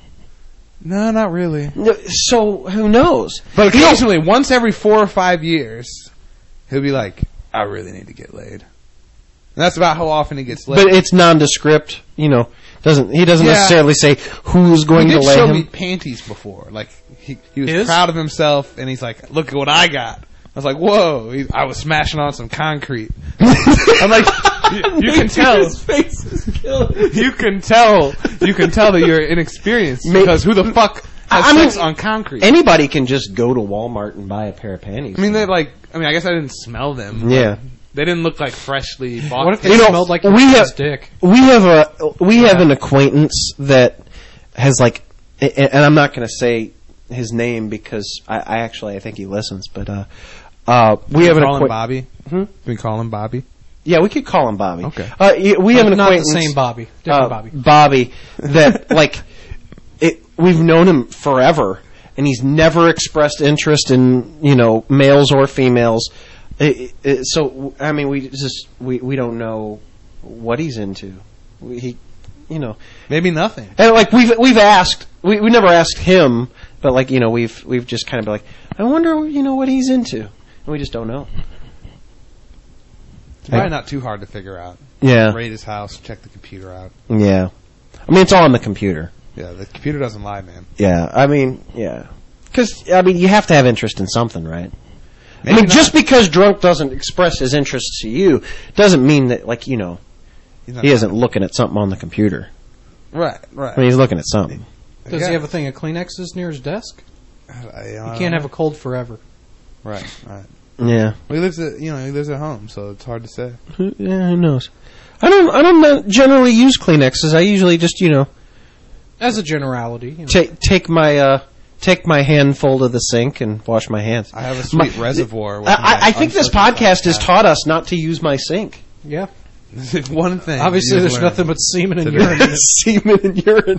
No, not really. No, so who knows? But occasionally, once every four or five years, he'll be like, I really need to get laid. And that's about how often he gets laid. But it's nondescript, you know. Doesn't he doesn't Yeah. necessarily say who's going he to did lay show him? me panties before. Like he, he was His? proud of himself, and he's like, "Look at what I got." I was like, "Whoa!" He, I was smashing on some concrete. I'm like, you, you can tell. His face is killing. You can tell. You can tell that you're inexperienced May- because who the fuck has I mean, sex on concrete? Anybody can just go to Walmart and buy a pair of panties. I mean, they like. I mean, I guess I didn't smell them. Yeah. They didn't look like freshly bought. What if they You know, smelled like we your have- kid's dick? we have a we have an acquaintance that has like, and and I'm not going to say his name because I, I actually I think he listens, but uh, uh, we have an call him acquaintance. Bobby. Hmm? We call him Bobby. Yeah, we could call him Bobby. Okay. Uh, y- we have an not the acquaintance. same Bobby, different uh, Bobby. Bobby, that like it, we've known him forever, and he's never expressed interest in you know males or females. It, it, so I mean, we just we, we don't know what he's into. We, he, you know, Maybe nothing. and like we've we've asked, we we never asked him, but like you know we've we've just kind of been like, I wonder you know what he's into, and we just don't know. It's probably not too hard to figure out. Yeah, Raid his house, check the computer out. yeah. I mean, it's all on the computer. Yeah, the computer doesn't lie, man. Yeah, I mean, yeah. Because, I mean, you have to have interest in something, right? Maybe I mean, not. just because Drunk doesn't express his interest to you doesn't mean that, like, you know, He's not he isn't looking at something on the computer. Right, right. I mean, he's looking at something. Does Yeah. he have a thing of Kleenexes near his desk? I, You uh, can't have a cold forever. Right, right. Yeah. Well, he lives at you know he lives at home, so it's hard to say. Who, yeah, who knows? I don't, I don't generally use Kleenexes. I usually just, you know, As a generality. You know. take, take my, uh, take my handful to the sink and wash my hands. I have a sweet My- reservoir. With I, my I, I think this uncircumcised podcast has cat. taught us not to use my sink. Yeah. One thing. Obviously, you've there's learned. nothing but semen and Today. urine in it. Semen and urine.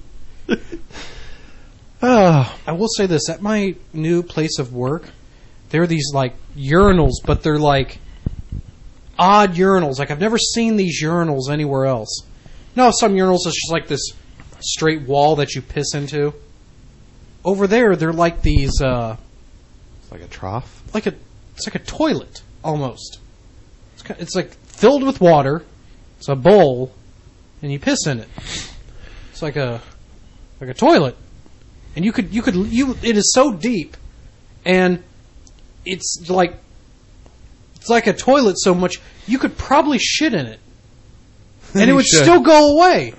Oh. I will say this. At my new place of work, there are these, like, urinals, but they're, like, odd urinals. Like, I've never seen these urinals anywhere else. No, some urinals, it's just like this straight wall that you piss into. Over there, they're like these, uh, It's like a trough. like a, it's like a toilet, almost. It's, kind it's like filled with water. It's a bowl, and you piss in it. It's like a, like a toilet. And you could, you could, you, it is so deep, and it's like, it's like a toilet so much, you could probably shit in it. And it You would should. still go away.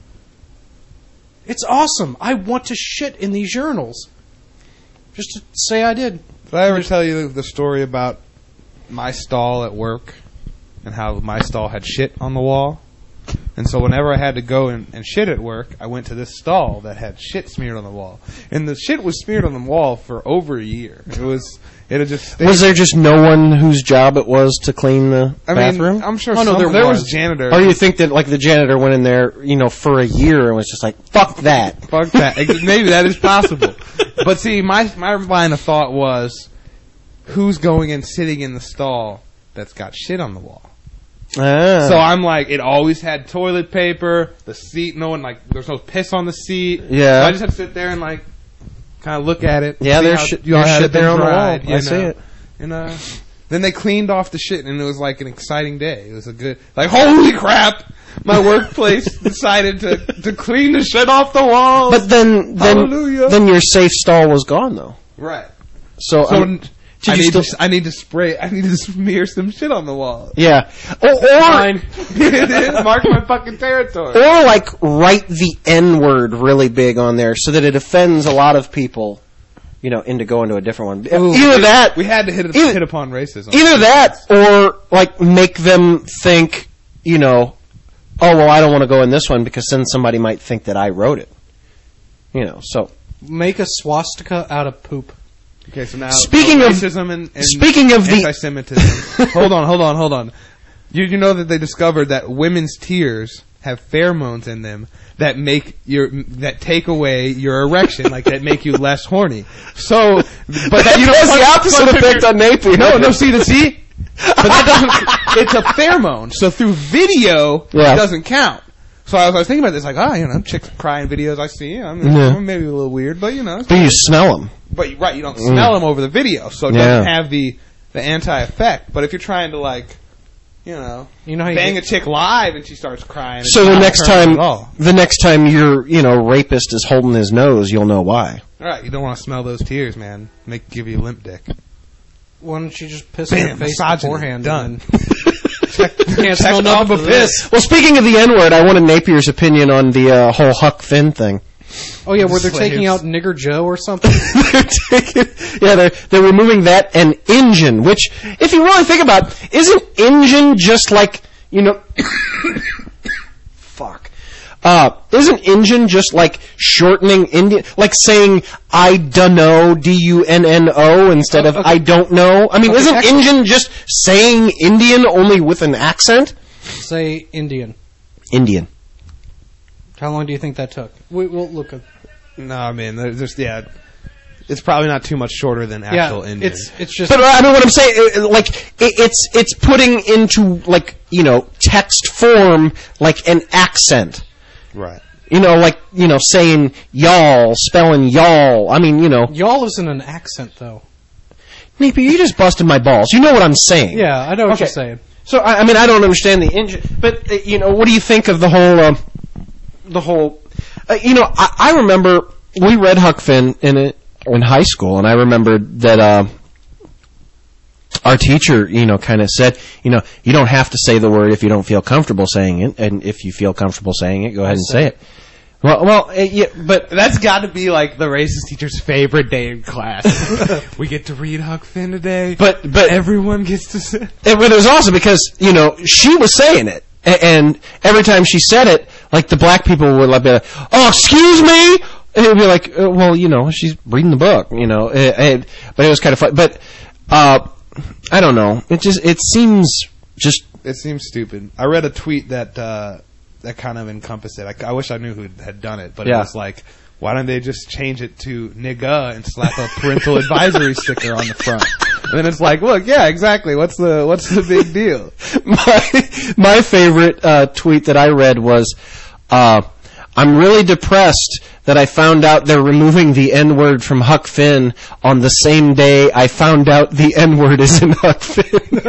It's awesome. I want to shit in these urinals. Just to say I did. Did I ever tell you the story about my stall at work and how my stall had shit on the wall? And so whenever I had to go and, and shit at work, I went to this stall that had shit smeared on the wall. And the shit was smeared on the wall for over a year. It was, it had just stayed. Was there just no one whose job it was to clean the I bathroom? mean, I'm sure Oh, no, some, there there was was. janitor. Or you think that like the janitor went in there, you know, for a year and was just like, fuck that. Fuck that. Ex- Maybe that is possible. But see, my my line of thought was, who's going and sitting in the stall that's got shit on the wall? Ah. So I'm like, it always had toilet paper, the seat, no one, like, there's no piss on the seat. Yeah. So I just had to sit there and, like, kind of look at it. Yeah, see there's how- shit- you know, there's how shit it been there on the wall. dried, you I see know. it. And, uh, then they cleaned off the shit, and it was like an exciting day. It was a good, like, holy crap! My workplace decided to, to clean the shit off the wall. But then, then, Hallelujah. then your safe stall was gone though. right. So, So um, I you need, still- to, I need to spray, I need to smear some shit on the wall. yeah. Or, or, It is. Mark my fucking territory. or like write the N word really big on there so that it offends a lot of people, you know, into going to a different one. Ooh, Either that, We had to hit, Either- hit upon racism. either that, or like make them think, you know, oh well, I don't want to go in this one because then somebody might think that I wrote it. You know, so Make a swastika out of poop. Okay, so now Speaking of- racism and, and speaking of the- anti-Semitism. hold on, hold on, hold on. You you know that they discovered that women's tears have pheromones in them that make your that take away your erection, like that make you less horny. So, but that you has don't the opposite punch effect your- on Napier. No, no, see the see, but that doesn't. It's a pheromone. So through video, Yeah. it doesn't count. So I was, I was thinking about this, like, ah, you know, chicks crying videos I see. You know, Yeah. maybe a little weird, but you know, it's But you smell them. but you're right, you don't smell them over the video, so it Yeah. doesn't have the the anti effect. But if you're trying to like, you know, You know how you bang get- a chick live and she starts crying, it's So the not next turning time, at all. the next time your you know rapist is holding his nose, you'll know why. All right, you don't want to smell those tears, man. Make give you a limp dick. Why don't you just piss Bam, in your face misogyny, beforehand? done. And then can't smell Check nothing off but the piss. Well, speaking of the N word, I wanted Napier's opinion on the uh, whole Huck Finn thing. Oh yeah, where they're Slaves. taking out Nigger Joe or something. they're taking, yeah, they're they're removing that and engine, which, if you really think about, it, isn't engine just like you know, fuck, Uh, isn't Indian just like shortening Indian, like saying I dunno, D U N N O instead of Okay. I don't know? I mean, Okay, isn't actually- Indian just saying Indian only with an accent? Say Indian. Indian. How long do you think that took? We, we'll look up. No, I mean, there's just yeah, it's probably not too much shorter than actual yeah, Indian. it's it's just But I mean, what I'm saying, uh, like, it, it's it's putting into like you know text form like an accent. right. You know, like you know saying y'all, spelling y'all. I mean, you know, y'all isn't an accent though. Napier, you just busted my balls. You know what I'm saying? Yeah, I know what Okay. you're saying. So I, I mean, I don't understand the engine, but uh, you know, what do you think of the whole, um, the whole? Uh, you know, I, I remember we read Huck Finn in it in high school, and I remember that uh, our teacher, you know, kind of said, you know, you don't have to say the word if you don't feel comfortable saying it, and if you feel comfortable saying it, go ahead and say it. Well, well, uh, yeah, but That's got to be like the racist teacher's favorite day in class. We get to read Huck Finn today. but but everyone gets to say. It, but it was also because, you know, she was saying it. A- And every time she said it, like, the black people would like be like, oh, excuse me? And it would be like, uh, well, you know, she's reading the book, you know. Uh, and, but it was kind of fun. But, uh, I don't know. It just, it seems just, It seems stupid. I read a tweet that uh, that kind of encompassed it. I, I wish I knew who had done it, but it Yeah. was like, why don't they just change it to nigga and slap a parental advisory sticker on the front? And then it's like, look, yeah, exactly. What's the what's the big deal? my, my favorite uh, tweet that I read was, uh, I'm really depressed that I found out they're removing the N-word from Huck Finn on the same day I found out the N-word is in Huck Finn.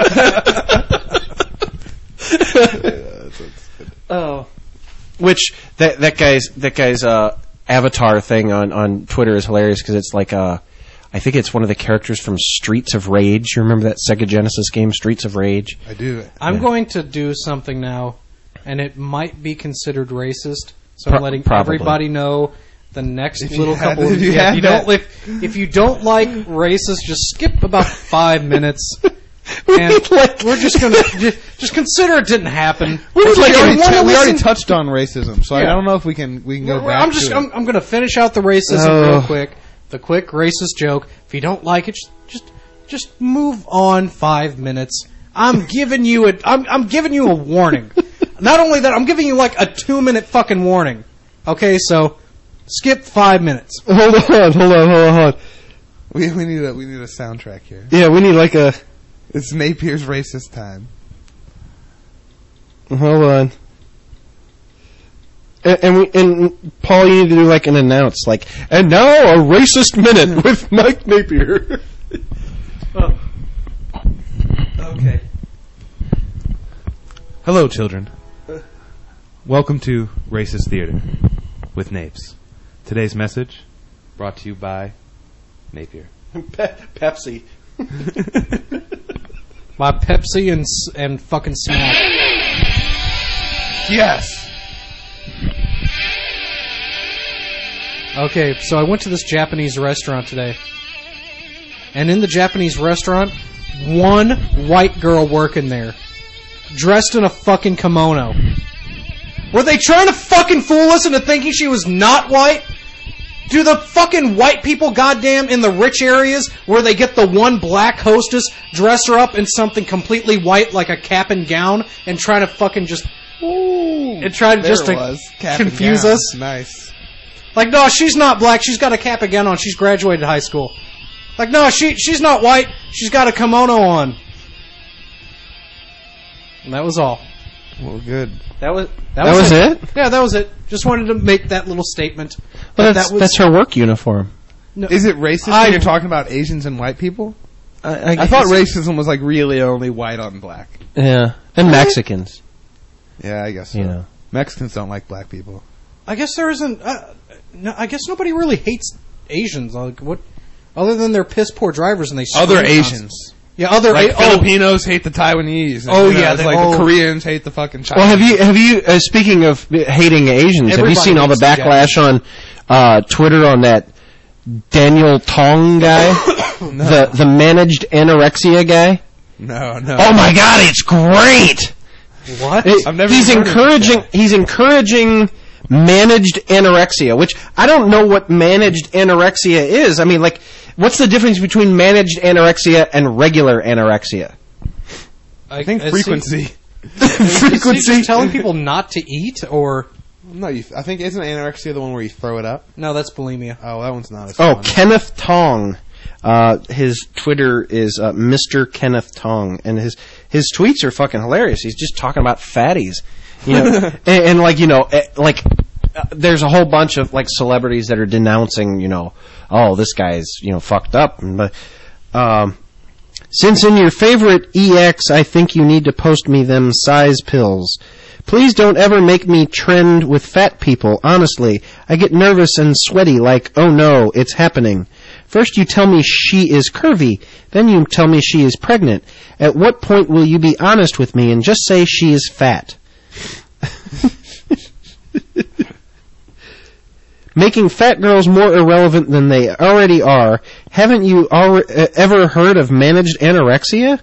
Oh, which that that guy's that guy's uh, avatar thing on, on Twitter is hilarious because it's like uh, I think it's one of the characters from Streets of Rage. You remember that Sega Genesis game, Streets of Rage? I do. I'm Yeah. going to do something now, and it might be considered racist. So I'm Pro- letting probably. everybody know the next If you little had- couple of if you yeah, had if you that- don't if, if you don't like racist, just skip about five minutes. And Like- we're just gonna just, just consider it didn't happen. We, If you already, wanna t- we already listen- touched on racism, so I Yeah. don't know if we can we can go We're- back. I'm just to I'm, it. I'm going to finish out the racism Oh. real quick. The quick racist joke. If you don't like it, just just, just move on five minutes. I'm giving you a I'm I'm giving you a warning. Not only that, I'm giving you like a two minute fucking warning. Okay, so skip five minutes. Hold on, hold on, hold on, hold on. we we need a we need a soundtrack here. Yeah, we need like a. It's Napier's racist time. Hold on. And, and we and Paul, you need to do like an announce, like, and now a racist minute with Mike Napier. Okay. Hello, children. Welcome to Racist Theater with Napes. Today's message brought to you by Napier. Pe- Pepsi. My Pepsi and s- and fucking Smack. Yes. Okay, so I went to this Japanese restaurant today. And in the Japanese restaurant, one white girl working there. Dressed in a fucking kimono. Were they trying to fucking fool us into thinking she was not white? Do the fucking white people, goddamn, in the rich areas where they get the one black hostess, dress her up in something completely white like a cap and gown and try to fucking just... Ooh, And try to there just it to was. Cap and confuse gown. us? Nice. Like, no, she's not black. She's got a cap and gown on. She's graduated high school. Like, no, she she's not white. She's got a kimono on. And that was all. Well, good. That was that, That was it? Yeah, that was it. Just wanted to make that little statement. Well, That that's, was- that's her work uniform. No, Is it racist I- when you're talking about Asians and white people? I, I thought racism was like really only white on black. Yeah, and Mexicans. Yeah, I guess so. You know. Mexicans don't like black people. I guess there isn't. Uh, no, I guess nobody really hates Asians. Like what? Other than they're piss poor drivers and they scream Other constantly. Asians. Yeah, other Like A- oh, Filipinos hate the Taiwanese. and, Oh, you know, yeah, it's they- like oh. the Koreans hate the fucking Chinese. Well, have you have you uh, speaking of hating Asians? Have you Everybody seen all the hates the backlash on uh, Twitter on that Daniel Tong guy, the the managed anorexia guy? No, no. Oh my God, it's great! What? It- I've never he's even heard of encouraging. He's encouraging managed anorexia, which I don't know what managed anorexia is. I mean, like, what's the difference between managed anorexia and regular anorexia? I think is frequency. He, is he just telling people not to eat, or No, you, I think isn't anorexia the one where you throw it up? no? That's bulimia. Oh, that one's not as Oh, fun. Kenneth Tong. Uh, his Twitter is uh, Mister Kenneth Tong, and his his tweets are fucking hilarious. He's just talking about fatties, you know, and, and like you know, eh, like uh, there's a whole bunch of like celebrities that are denouncing, you know, oh this guy's you know fucked up, and, but um, since in your favorite E X, I think you need to post me them size pills. Please don't ever make me trend with fat people. Honestly, I get nervous and sweaty like, oh no, it's happening. First you tell me she is curvy, then you tell me she is pregnant. At what point will you be honest with me and just say she is fat? Making fat girls more irrelevant than they already are. Haven't you al- ever heard of managed anorexia?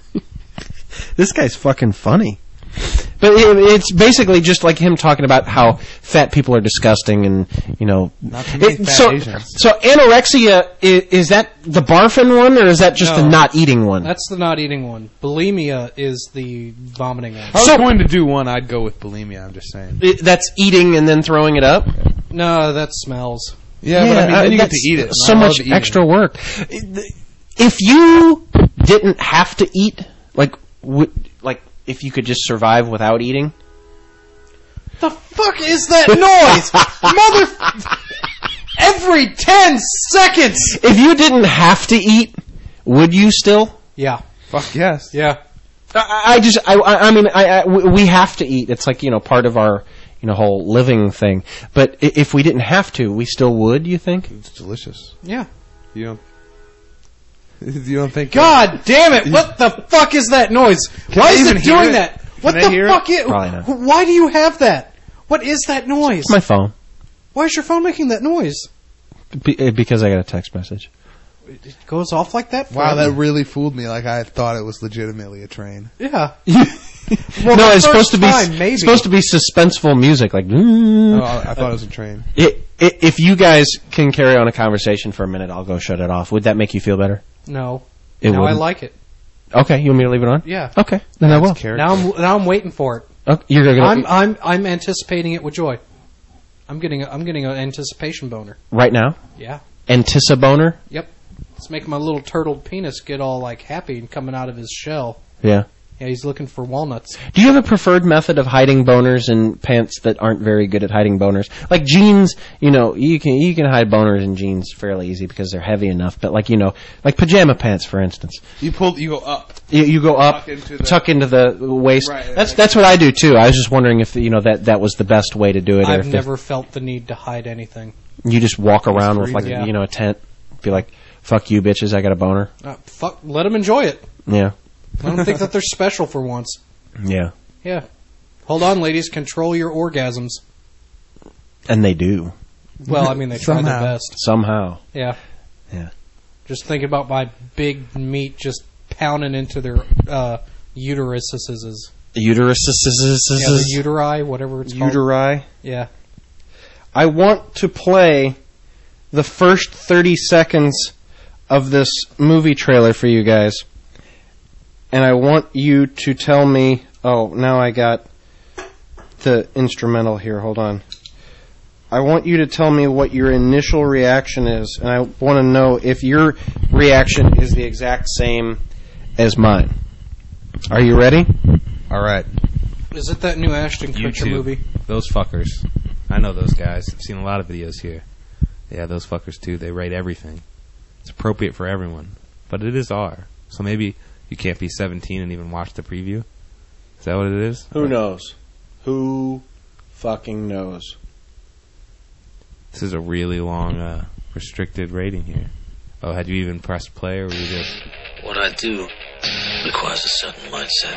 This guy's fucking funny. But it, it's basically just like him talking about how fat people are disgusting and, you know. Not too many It- fat so, Asians. so anorexia, is, is that the barfing one or is that just No. the not eating one? That's the not eating one. Bulimia is the vomiting one. If I was So- going to do one, I'd go with bulimia. I'm just saying. It- that's eating and then throwing it up? No, that smells. Yeah, but I mean, uh, then you get to that's eat it. So I love much eating. extra work. If you didn't have to eat, like, would, like if you could just survive without eating, The fuck is that noise, mother? Every ten seconds. if you didn't have to eat, would you still? Yeah, Fuck yes. yeah. I, I just, I, I I mean, I, I, we have to eat. It's like, you know, part of our, you know, whole living thing. But i- if we didn't have to, we still would, you think? It's delicious. Yeah. You don't. You don't think? God damn it! What the fuck is that noise? Why I is even it hear doing it? that? What Can I the hear fuck? it? Is, Probably not. why do you have that? What is that noise? It's my phone. Why is your phone making that noise? Be, because I got a text message. It goes off like that. Wow, forever? that really fooled me. Like I thought it was legitimately a train. Yeah. no, the it's supposed first to be time, maybe. supposed to be suspenseful music, like. Oh, I I thought it was a train. It, it, if you guys can carry on a conversation for a minute, I'll go shut it off. Would that make you feel better? No. It now I wouldn't. like it. Okay, you want me to leave it on? Yeah. Okay, then I will. Character. Now I'm now I'm waiting for it. Okay, you're gonna I'm I'm I'm anticipating it with joy. I'm getting a, I'm getting an anticipation boner. right now. Yeah. Anticiboner. Yep. It's making my little turtled penis get all like happy and coming out of his shell. Yeah. Yeah, he's looking for walnuts. Do you have a preferred method of hiding boners in pants that aren't very good at hiding boners? Like jeans, you know, you can you can hide boners in jeans fairly easy because they're heavy enough. But like you know, like pajama pants, for instance, You pull. You go up. you, you go up, Tuck into the- tuck into the waist. Right, that's like- that's what I do too. I was just wondering if you know that that was the best way to do it. or I've if never felt the need to hide anything. you just walk around with like Yeah. you know a tent, be like, "Fuck you, bitches! I got a boner." Uh, fuck, let them enjoy it. Yeah, I don't think that they're special for once. yeah, Yeah. Hold on, ladies. Control your orgasms. and they do Well, I mean, they try their Somehow. best. somehow. Yeah. Yeah. Just think about my big meat just pounding into their uh, uteruses. Uterus, Yeah, the uteri, whatever it's called. uteri. Yeah. I want to play the first thirty seconds of this movie trailer for you guys. And I want you to tell me... Oh, now I got the instrumental here. Hold on. I want you to tell me what your initial reaction is. And I want to know if your reaction is the exact same as mine. Are you ready? All right. Is it that new Ashton Kutcher YouTube. movie? Those fuckers. I know those guys. I've seen a lot of videos here. Yeah, those fuckers too. They rate everything. It's appropriate for everyone. But it is R. So maybe you can't be seventeen and even watch the preview? Is that what it is? Who knows? Who fucking knows? This is a really long, uh, restricted rating here. Oh, had you even pressed play or were you just... What I do requires a certain mindset.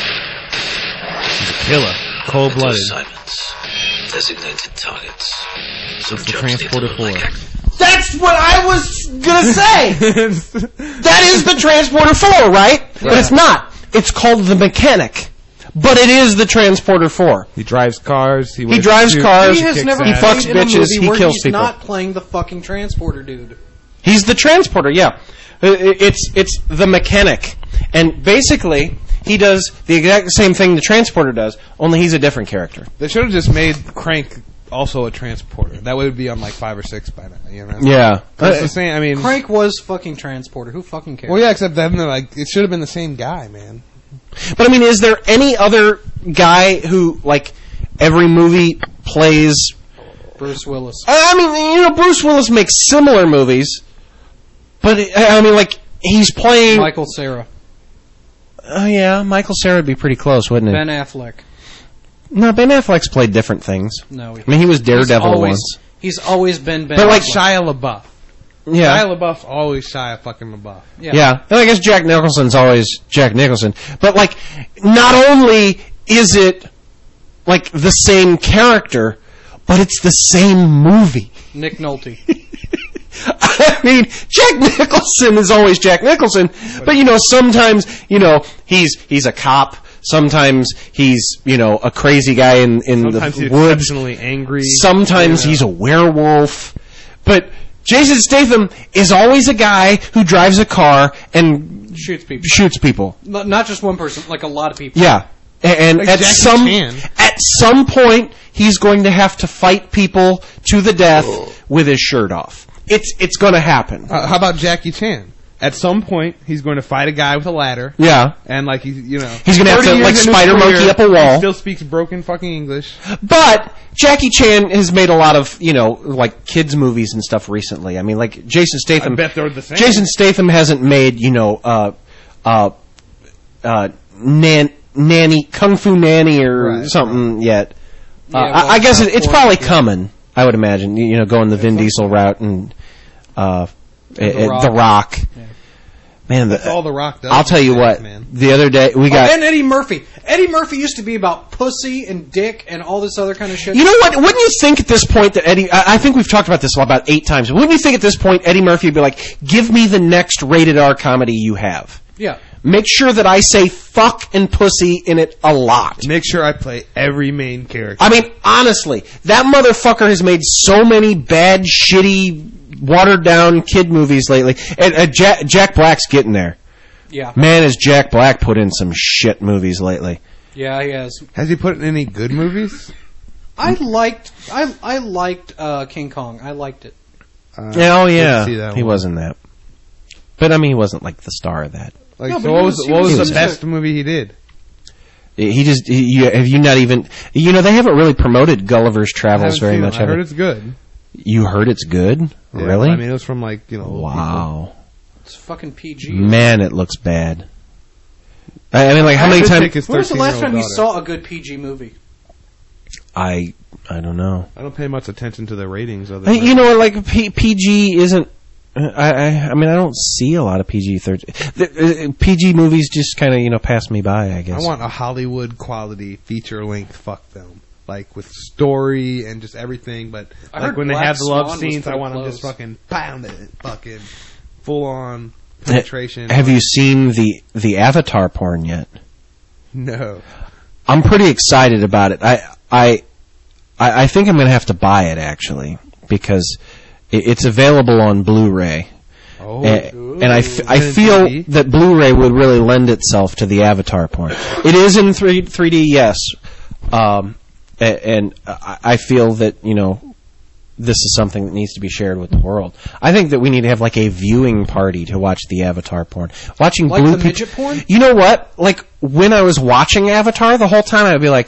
He's a killer. Cold-blooded. Assignments, designated targets. Some It's the jobs need a Transporter little like four. act- That's what I was gonna say. That is the Transporter four, right? But it's not. It's called the Mechanic. but it is the Transporter four. He drives cars. He, He wears drives suits, cars. He has kicks never He ass. played fucks in a bitches, movie he where kills he's people. not playing the fucking Transporter dude. He's the Transporter, yeah. Uh, It's it's the mechanic, and basically he does the exact same thing the Transporter does, only he's a different character. They should have just made Crank also a transporter. That would be on like five or six by now. You know? Yeah, 'Cause it's the same. I mean, Crank was fucking Transporter. Who fucking cares? well, yeah, except then they're like it should have been the same guy, man. but I mean, is there any other guy who like every movie plays? Bruce Willis. I mean, you know, Bruce Willis makes similar movies, but I mean, like he's playing. Michael Cera. Oh yeah, Michael Cera would be pretty close, wouldn't it? Ben Affleck. No, Ben Affleck's played different things. No, he I mean, he was he's Daredevil always, once. He's always been Ben But, like, Affleck. Shia LaBeouf. Yeah, Shia LaBeouf's always Shia fucking LaBeouf. Yeah. yeah. And I guess Jack Nicholson's always Jack Nicholson. But like, not only is it like the same character, but it's the same movie. Nick Nolte. I mean, Jack Nicholson is always Jack Nicholson, but you know, sometimes, you know, he's he's a cop. Sometimes he's, you know, a crazy guy in, in Sometimes the he's woods. exceptionally angry. Sometimes you know. he's a werewolf. But Jason Statham is always a guy who drives a car and Shoots people. shoots people. Not not just one person, like a lot of people. Yeah. A- And Like at Jackie some Chan. at some point he's going to have to fight people to the death with his shirt off. It's it's going to happen. Uh, how about Jackie Chan? At some point, he's going to fight a guy with a ladder, Yeah. and like he's you know He's gonna have thirty to, like, years in his spider career, monkey up a wall. He still speaks broken fucking English. But Jackie Chan has made a lot of, you know, like kids movies and stuff recently. I mean, like Jason Statham. I bet they're the same. Jason Statham hasn't made, you know, uh, uh, uh, nan- nanny, Kung Fu Nanny or Right, something yet. Uh, Yeah, well, I, I guess it, it's South probably Florida, yeah. coming. I would imagine, you know, going the Vin Diesel route and uh, And uh, The Rock. The Rock. Yeah. Man, the, That's all The Rock does. I'll tell you what. man. The other day we Oh, got. and Eddie Murphy. Eddie Murphy used to be about pussy and dick and all this other kind of shit. You know what? Wouldn't you think at this point that Eddie? I I think we've talked about this about eight times. Wouldn't you think at this point Eddie Murphy would be like, "Give me the next rated R comedy you have. Yeah. Make sure that I say fuck and pussy in it a lot." Make sure I play every main character. I mean, honestly, that motherfucker has made so many bad, shitty, watered down kid movies lately. And uh, Jack, Jack Black's getting there. Yeah. Man, has Jack Black put in some shit movies lately. Yeah, he has. Has he put in any good movies? I liked I I liked uh, King Kong. I liked it. Uh, Yeah, oh didn't yeah, see that he one. wasn't that. But I mean, he wasn't like the star of that. Like, No, but so he what was- was he what was was just the a- best movie he did? He just he, you, have you not even you know they haven't really promoted Gulliver's I Travels haven't very seen it. much. I have heard they? it's good. You heard it's good, Yeah, really? I mean, it was from like you know. old Wow, It's fucking P G. man, it looks bad. I, I mean, like how I many should times? take his When was the last thirteen-year-old time you daughter. saw a good P G movie? I I don't know. I don't pay much attention to the ratings of Hey, it. you know what? Like P, PG isn't. I, I I mean I don't see a lot of P G thirteen. The, uh, P G movies just kind of you know pass me by. I guess. I want a Hollywood quality feature length fuck film, like with story and just everything. But I like heard when they Black have the love Swan was scenes, I pretty want them close. just fucking pound it, fucking full on penetration. Have you seen the the Avatar porn yet? No. I'm pretty excited about it. I I I, I think I'm going to have to buy it actually because it, it's available on Blu-ray. Oh, A- and I, f- I Is it in feel three D? that Blu-ray would really lend itself to the Avatar porn. It is in three, 3D, yes. Um, a- and I, I feel that, you know, this is something that needs to be shared with the world. I think that we need to have like a viewing party to watch the Avatar porn. Watching Like blue the peop- midget porn? You know what? Like when I was watching Avatar the whole time, I'd be like,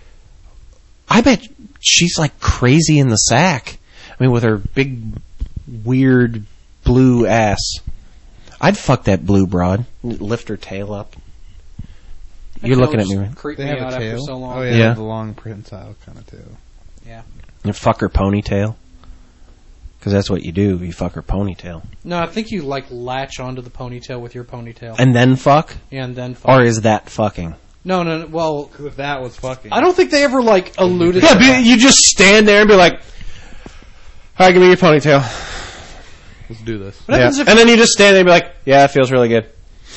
I bet she's like crazy in the sack. I mean, with her big, weird blue ass. I'd fuck that blue broad. Lift her tail up. You're looking at me, right? Creep They me have out a after tail. so long. Oh yeah, Yeah. the long prehensile kind of tail. Yeah. You fuck her ponytail. Because that's what you do. You fuck her ponytail. No, I think you like latch onto the ponytail with your ponytail, And then fuck? and then fuck. Or is that fucking? no, no, no. Well, Because if that was fucking, I don't think they ever like alluded. Yeah, to that. be, you just stand there and be like, all right, give me your ponytail. let's do this. What Yeah. happens if And then you just stand there and be like, yeah, it feels really good.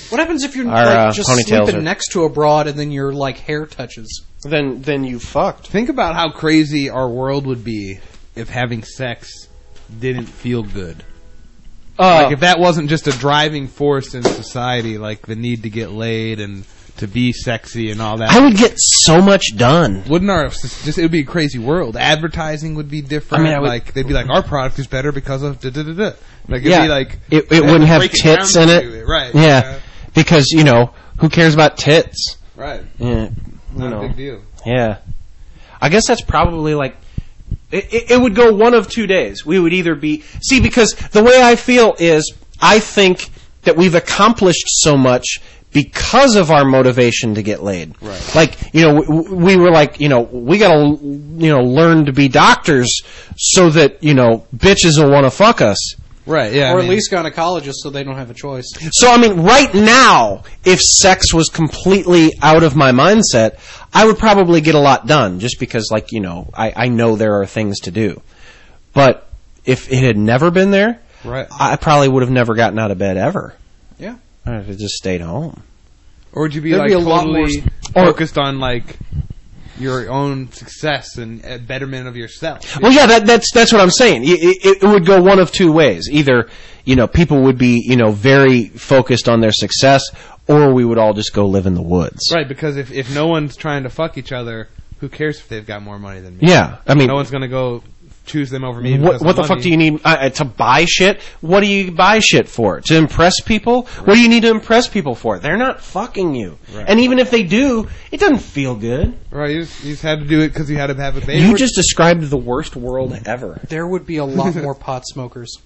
What happens if you're Our, like, uh, just ponytails sleeping are- next to a broad and then your like hair touches? Then then you fucked. Think about how crazy our world would be if having sex didn't feel good. Uh, Like if that wasn't just a driving force in society, like the need to get laid and to be sexy and all that. I would get so much done. Wouldn't our just it would be a crazy world? Advertising would be different. I mean, I would- like they'd be like, our product is better because of da da da da. Like it'd Yeah, be like it, it they wouldn't would have break tits down in to it, right? Yeah, Yeah. because you know who cares about tits? Right. Yeah, Not you know. a big deal. Yeah, I guess that's probably like it, it, it would go one of two days. We would either be see because the way I feel is I think that we've accomplished so much because of our motivation to get laid. Right. Like, you know, we, we were like, you know, we gotta, you know, learn to be doctors so that, you know, bitches will want to fuck us. Right. Yeah. or I at mean, least gynecologists, so they don't have a choice. So, I mean, right now, if sex was completely out of my mindset, I would probably get a lot done just because, like, you know, I, I know there are things to do. But if it had never been there, right. I probably would have never gotten out of bed ever. Yeah. I would have just stayed home. Or would you be There'd like be a lot totally more- focused on like your own success and uh, betterment of yourself? Well, yeah, that, that's that's what I'm saying. It, it, it would go one of two ways. Either, you know, people would be, you know, very focused on their success, or we would all just go live in the woods. Right, because if if no one's trying to fuck each other, who cares if they've got more money than me? Yeah, I mean, No one's gonna go choose them over me. what, because what of the fuck money. do you need uh, to buy shit? What do you buy shit for? To impress people? What do you need to impress people for? They're not fucking you. Right. And even if they do, it doesn't feel good. Right, you just, you just had to do it because you had to have a baby. You just described the worst world ever. There would be a lot more pot smokers.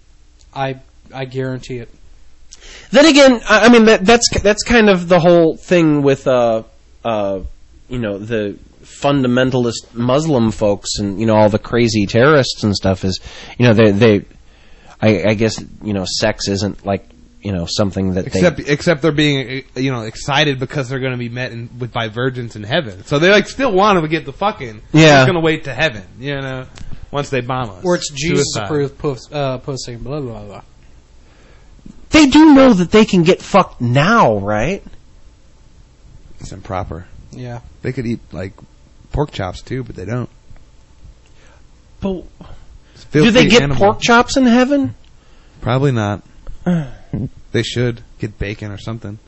I I guarantee it. Then again, I I mean that, that's that's kind of the whole thing with uh uh you know the fundamentalist Muslim folks and you know all the crazy terrorists and stuff is you know they they I, I guess you know sex isn't like you know something that Except, they except they're being, uh, you know, excited because they're going to be met in, with by virgins in heaven. So they like still want to get the fucking. Yeah. They're just going to wait to heaven, you know, once they bomb us. Or it's Jesus Suicide. approved puss, uh, pussy. Blah blah blah. they do know that they can get fucked now, right? It's improper. Yeah. They could eat like pork chops too, but they don't. But It's do filthy they get animal. pork chops in heaven? Probably not. They should get bacon or something.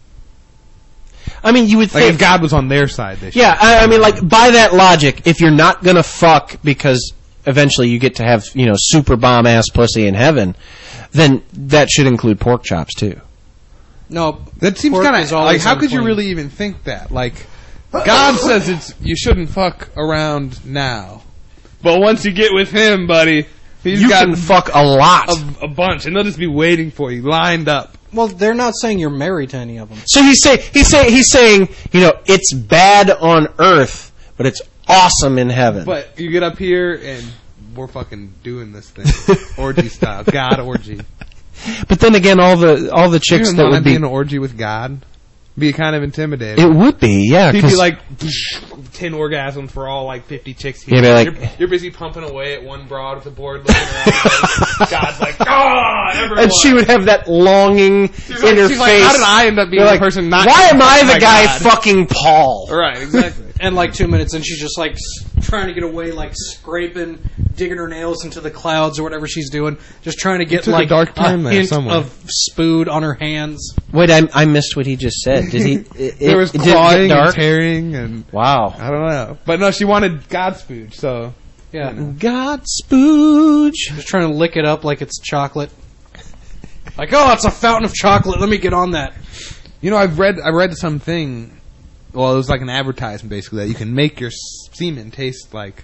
I mean, you would Like think. if God was on their side, they should. Yeah, I, I mean, like by that logic, if you're not gonna fuck because eventually you get to have you know super bomb ass pussy in heaven, then that should include pork chops too. No, That seems pork kind is of like always how could you unclean. really even think that? Like God says it's you shouldn't fuck around now, but once you get with Him, buddy, He's You got can fuck a lot. a, a bunch, and they'll just be waiting for you, lined up. Well, they're not saying you're married to any of them. So he's saying he's saying he's saying you know it's bad on earth, but it's awesome in heaven. But you get up here and we're fucking doing this thing, orgy style, God orgy. But then again, all the all the Can chicks you that want would to be be in an orgy with God? Be kind of intimidating. it would be yeah. He'd 'cause- be like ten orgasms for all like fifty chicks here. Yeah, be like- you're, you're busy pumping away at one broad with a board looking around. God's like, God, everyone. and she would have that longing She's in like, her she's face. like, how did I end up being You're the like, person not? why am I Oh the my guy God. fucking Paul? Right, exactly. And like two minutes, and she's just like s- trying to get away, like scraping, digging her nails into the clouds or whatever she's doing, just trying to get took a like dark turn there hint somewhere. of spood on her hands. Wait, I, I missed what he just said. Did he? It, there was it, did it get clawing and dark? tearing, and Wow. I don't know. But no, she wanted God's food, so Yeah, God spooge. just trying to lick it up like it's chocolate. Like, oh, it's a fountain of chocolate. Let me get on that. you know, I've read I read something. Well, it was like an advertisement basically that you can make your semen taste like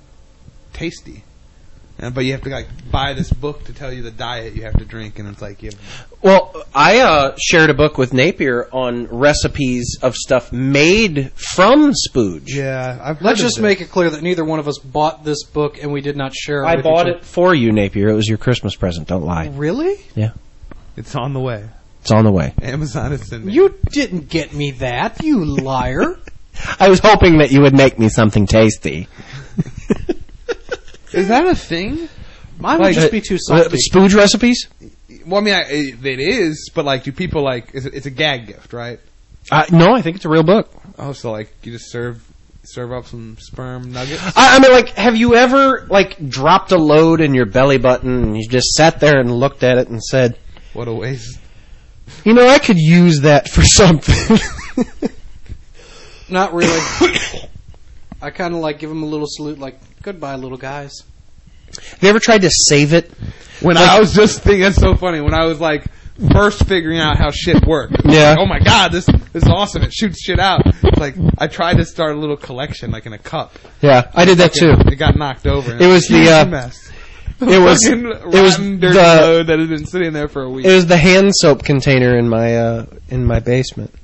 tasty. And, but you have to like buy this book to tell you the diet you have to drink, and it's like you have, Well, I uh, shared a book with Napier on recipes of stuff made from spooge. yeah. I've Let's heard of just it. make it clear that neither one of us bought this book, and we did not share it. I with bought each it for you, Napier. It was your Christmas present. Don't lie. other. Really? Yeah, It's on the way. it's on the way. Amazon is sending. You didn't get me that, you liar. I was hoping that you would make me something tasty. Is that a thing? Mine Like, would just be too Uh, salty. spooge recipes? Well, I mean, I, it, it is, but like, do people like? It's a, it's a gag gift, right? Uh, no, I think it's a real book. Oh, so like, you just serve serve up some sperm nuggets. I, I mean, like, have you ever like dropped a load in your belly button and you just sat there and looked at it and said, What a waste! you know, I could use that for something. Not really. I kind of like give them a little salute, like, goodbye, little guys. Have you ever tried to save it? When I was just thinking, that's so funny. When I was like first figuring out how shit worked, it was Yeah. like, oh my god, this this is awesome! It shoots shit out. It's like I tried to start a little collection, like in a cup. Yeah, I did that too. It got knocked over. It was the, uh, mess. It was Fucking it was rotten, dirty the load that had been sitting there for a week. it was the hand soap container in my uh, in my basement.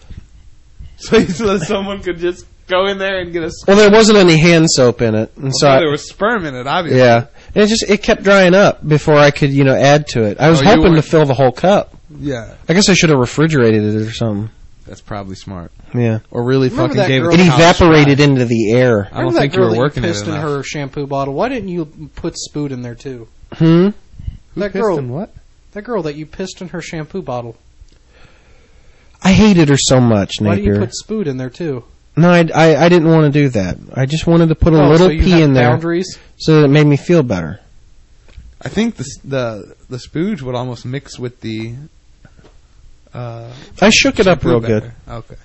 So, so that someone could just go in there and get a. Well, there wasn't any hand soap in it, and so So I, there was sperm in it, obviously. yeah, and it just it kept drying up before I could you know add to it. I was Oh, you hoping to weren't- fill the whole cup. Yeah, I guess I should have refrigerated it or something. that's probably smart. Yeah, Or really Remember fucking that gave girl- it. it a college evaporated try. into the air. I don't Remember think that you girl were that working you it pissed in enough. her shampoo bottle? Why didn't you put Spood in there too? Hmm. Who that pissed girl- in what? That girl that you pissed in her shampoo bottle. I hated her so much, Why didn't you Napier. put Spood in there too? No, I, I, I didn't want to do that. I just wanted to put a Oh, little so you pee have in there boundaries? so that it made me feel better. I think the the the spooge would almost mix with the. Uh, I shook it up shampoo real better. good. Okay.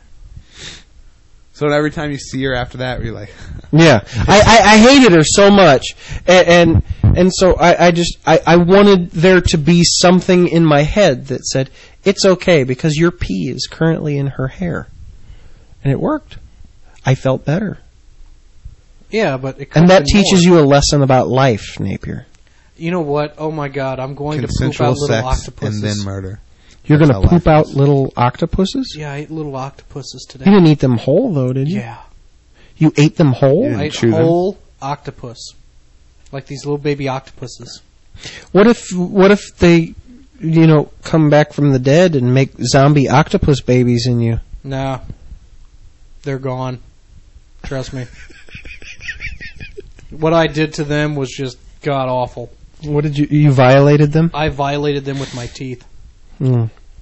So every time you see her after that, you're like, Yeah, I, I, I hated her so much, and and, and so I, I just I, I wanted there to be something in my head that said it's okay because your pee is currently in her hair, and it worked. I felt better, Yeah, but it and that teaches you a lesson about life, Napier. You know what? Oh my God! I'm going to poop consensual out little sex octopuses. and then murder. You're That's going to how poop life out is. little octopuses? Yeah, I ate little octopuses today. You didn't eat them whole, though, did you? Yeah, You ate them whole? Yeah. I ate chew them? whole octopus, like these little baby octopuses. What if what if they, you know, come back from the dead and make zombie octopus babies in you? Nah, they're gone. Trust me. What I did to them was just god awful. What did you you violated them? I violated them with my teeth. Hmm.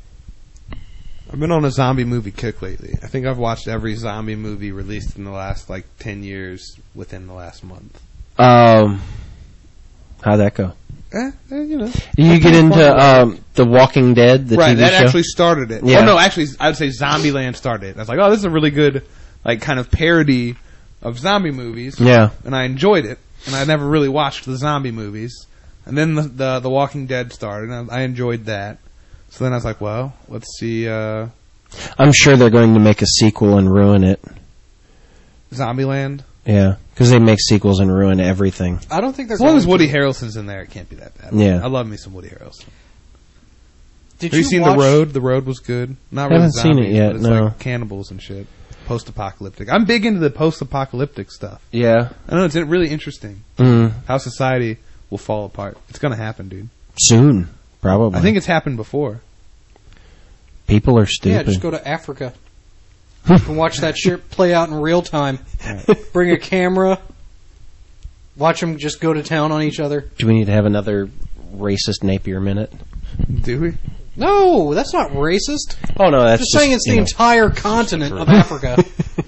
I've been on a zombie movie kick lately. I think I've watched every zombie movie released in the last like ten years within the last month. Um, how'd that go? Eh, eh, you know. You get into um, The Walking Dead, the right, T V that show? actually started it. Yeah. Well, no, actually, I would say Zombieland started it. I was like, oh, this is a really good, like, kind of parody of zombie movies. Yeah. And I enjoyed it. And I never really watched the zombie movies. And then the the, the Walking Dead started, and I, I enjoyed that. So then I was like, well, let's see, uh, I'm sure they're going to make a sequel and ruin it. Zombieland. Yeah, because they make sequels and ruin everything. I don't think they're As long going as Woody to. Harrelson's in there, it can't be that bad. Yeah. I love me some Woody Harrelson. Did Have you, seen watch- The Road? The Road was good. Not really Haven't seen it zombies, yet, but it's no. like cannibals and shit. Post-apocalyptic. I'm big into the post-apocalyptic stuff. Yeah. I know, it's really interesting. Mm, How society will fall apart. It's gonna happen, dude. soon, probably. I think it's happened before. people are Yeah, stupid. just go to Africa and watch that shit play out in real time. Bring a camera. Watch them just go to town on each other. Do we need to have another racist Napier minute? Do we? No, that's not racist. Oh no, that's Just saying it's the you know. entire continent of Africa.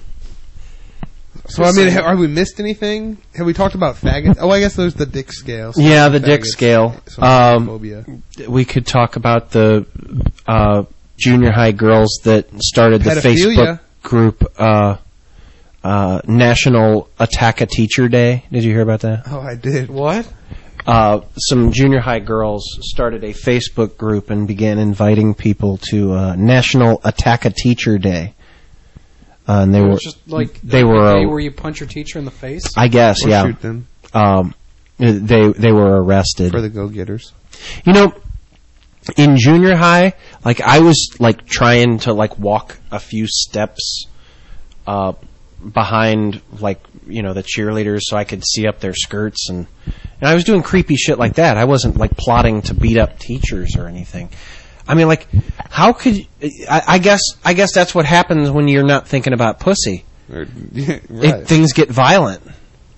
So, I mean, have, have we missed anything? Have we talked about faggots? Oh, I guess there's the dick scale. So Yeah, the dick faggots, scale. some Um, phobia. We could talk about the uh, junior high girls that started the Pedophilia. Facebook group uh, uh, National Attack a Teacher Day. Did you hear about that? Oh, I did. What? Uh, some junior high girls started a Facebook group and began inviting people to uh, National Attack a Teacher Day. Uh, and they were It's just like they the were day uh, where you punch your teacher in the face. I guess Or yeah. shoot them Um, they they were arrested. for the go-getters. You know, in junior high, like I was like trying to like walk a few steps uh, behind like you know the cheerleaders so I could see up their skirts and and I was doing creepy shit like that. I wasn't like plotting to beat up teachers or anything. I mean, like, how could you, I, I guess I guess that's what happens when you're not thinking about pussy. Or, yeah, It, right. things get violent.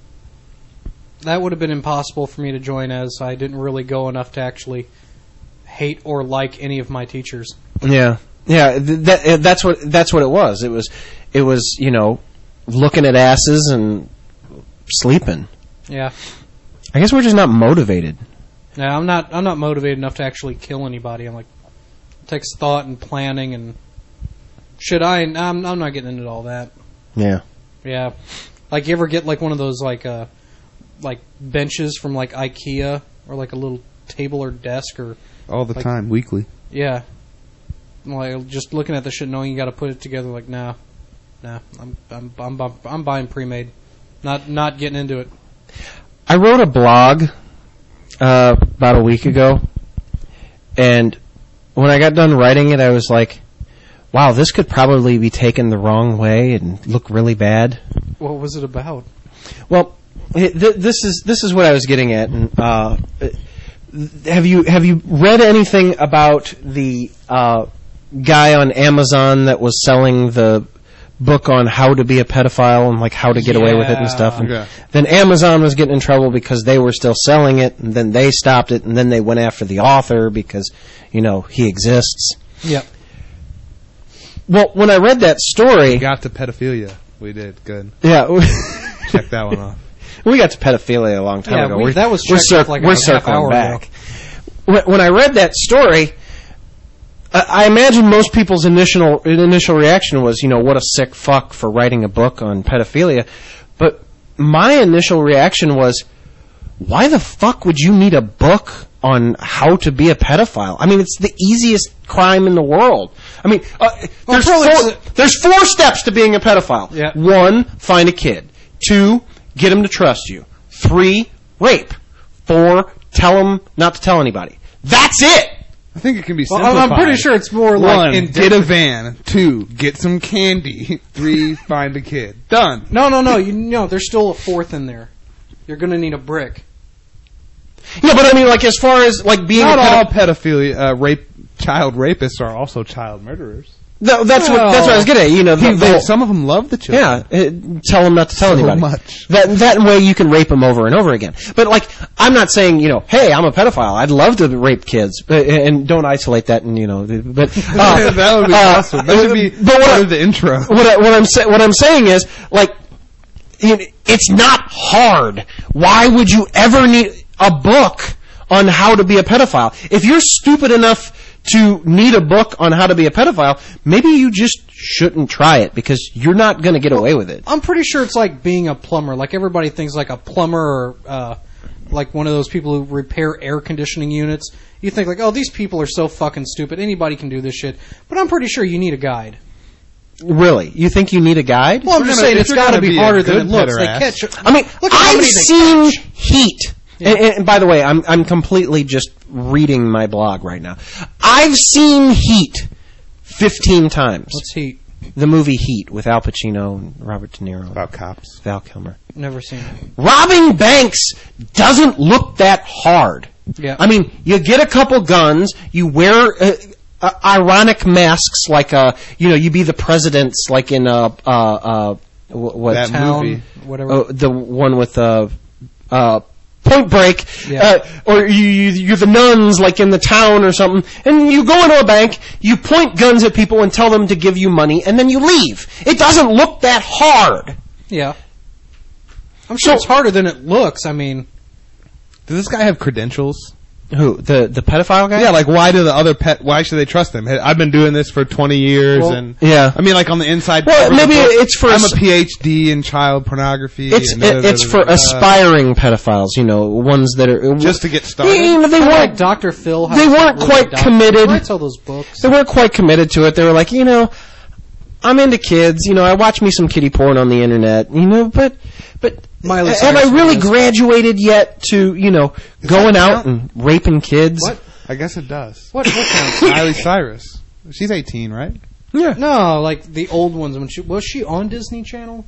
That would have been impossible for me to join as I didn't really go enough to actually hate or like any of my teachers. Yeah, yeah. Th- that, that's what that's what it was. It was, it was you know, looking at asses and sleeping. Yeah. I guess we're just not motivated. Yeah, I'm not. I'm not motivated enough to actually kill anybody. I'm like, it takes thought and planning and should I? I'm. I'm not getting into all that. Yeah. Yeah. Like, you ever get like one of those like uh like benches from like IKEA or like a little table or desk or All the like, time, weekly. Yeah. Like just looking at the shit, knowing you got to put it together. Like, nah, nah. I'm. I'm. I'm. I'm, I'm buying pre-made. Not. Not getting into it. I wrote a blog uh, about a week ago, and when I got done writing it, I was like, wow, this could probably be taken the wrong way and look really bad. What was it about? Well, th- this is this is what I was getting at. And, uh, have you have you read anything about the uh, guy on Amazon that was selling the book on how to be a pedophile and like how to get yeah. away with it and stuff? And okay. Then Amazon was getting in trouble because they were still selling it, and then they stopped it, and then they went after the author because, you know, he exists. Yep. Well, when I read that story, We got to pedophilia. We did. Good. yeah, Check that one off. we got to pedophilia a long time Yeah, ago. we- we're, that was we're, checked cir- off like a we're half circling hour back. ago. When, when I read that story, I, I imagine most people's initial initial reaction was, you know, what a sick fuck for writing a book on pedophilia. But my initial reaction was, why the fuck would you need a book on how to be a pedophile? I mean, it's the easiest crime in the world. I mean, uh, there's, four, there's four steps to being a pedophile. Yeah. One, find a kid. Two, get him to trust you. Three, rape. Four, tell him not to tell anybody. That's it! I think it can be Well, simplified. I'm pretty sure it's more One, like in get a van. Two, get some candy. Three, find a kid. Done. No, no, no. You know, there's still a fourth in there. You're going to need a brick. Yeah, but I mean, like, as far as, like, being Not a all pedophile... pedophilia, uh, rape, child rapists are also child murderers. No, that's what that's what I was getting at. You know, the, They- the, some of them love the children. yeah, uh, tell them not to tell So anybody. much. That that way you can rape them over and over again. But like, I'm not saying, you know, hey, I'm a pedophile. I'd love to rape kids, but, and don't isolate that. And you know, but uh, that would be uh, awesome. That should be but what part I- of the intro. What, I, what I'm sa- what I'm saying is, like, you know, it's not hard. Why would you ever need a book on how to be a pedophile? If you're stupid enough to need a book on how to be a pedophile, maybe you just shouldn't try it because you're not going to get away with it. I'm pretty sure it's like being a plumber. Like, everybody thinks like a plumber or uh, like one of those people who repair air conditioning units. You think like, oh, these people are so fucking stupid. Anybody can do this shit. But I'm pretty sure you need a guide. Really? You think you need a guide? Well, I'm you're just gonna- saying if it's you're got to gonna be be a harder than good it looks. They pederast- catch. I mean, Look at how I've many they seen catch. Heat. And, and by the way, I'm I'm completely just reading my blog right now. I've seen Heat fifteen times. What's Heat? The movie Heat with Al Pacino and Robert De Niro. About cops. Val Kilmer. Never seen it. Robbing banks doesn't look that hard. Yeah. I mean, you get a couple guns, you wear uh, uh, ironic masks like, uh, you know, you be the presidents like in, uh, uh, uh, wh- what? That Town, movie. whatever. Oh, the one with uh, uh, Point Break, Yeah. uh, or you, you, you're the nuns like in the town or something, and you go into a bank, you point guns at people and tell them to give you money, and then you leave. It doesn't look that hard. Yeah. I'm sure So- it's harder than it looks. I mean, Does this guy have credentials? Who? The the pedophile guy? Yeah, like why do the other pet? Why should they trust him? Hey, I've been doing this for twenty years, Well, and yeah. I mean, like on the inside. Well, cover of the maybe book, it's for I'm s- a PhD in child pornography. It's and da- it, da- it's da- for da- da- aspiring pedophiles, you know, ones that are just to get started. You know, they kinda like weren't Doctor Phil. they weren't quite committed. He writes all those books. they weren't quite committed to it. They were like, you know, I'm into kids. You know, I watch me some kiddie porn on the internet. You know, but but Miley have I Cyrus really was. graduated yet to you know going out and raping kids? What? I guess it does. What? What sounds? Miley Cyrus. She's eighteen, right? Yeah. No, like the old ones. When she was she on Disney Channel?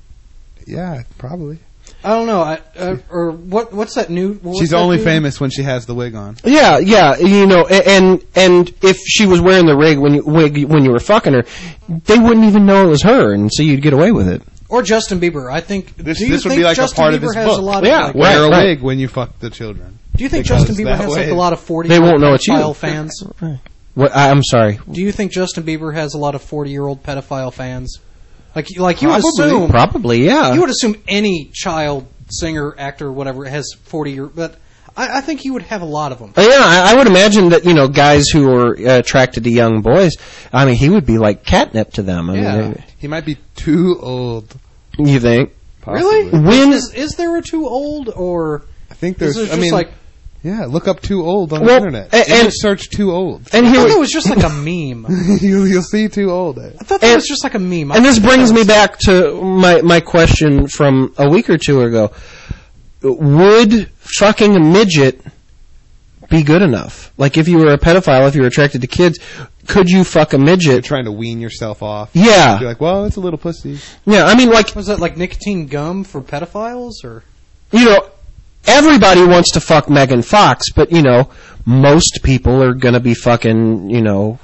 Yeah, probably. I don't know. I, uh, or what? What's that new? What's She's that only new- famous when she has the wig on. Yeah, yeah, you know, a- and and if she was wearing the rig when you wig when you were fucking her, they wouldn't even know it was her, and so you'd get away with it. Or Justin Bieber. I think. This- do you this would think be like a Justin part of Bieber his has book. a lot Yeah, of like, Right, Wear a right. wig when you fuck the children. Do you think Because Justin Bieber that has like way- a lot of forty? They won't know it's you. pedophile fans. What? I, I'm sorry. Do you think Justin Bieber has a lot of forty-year-old pedophile fans? Like, like you would Probably. assume, Probably, yeah. you would assume any child singer, actor, whatever has forty year. But I, I think you would have a lot of them. Uh, yeah, I, I would imagine that, you know, guys who are uh, attracted to young boys, I mean, he would be like catnip to them. I Yeah. mean, He might be too old. you think? Really? When Is, is there a too old or I think is there's. it I just mean, like? yeah. Look up too old on Well, the internet. and- And, and- search too old. And I here, thought it was just like a meme. you'll, you'll see too old. I thought that And- was just like a meme. and this I- brings me back to my, my question from a week or two ago. Would fucking a midget be good enough? Like, if you were a pedophile, if you were attracted to kids, could you fuck a You're midget? trying to wean yourself off. Yeah. You're like, well, it's a little pussy. Yeah, I mean, like, Was that like nicotine gum for pedophiles or? you know, everybody wants to fuck Megan Fox, but, you know, most people are going to be fucking, you know,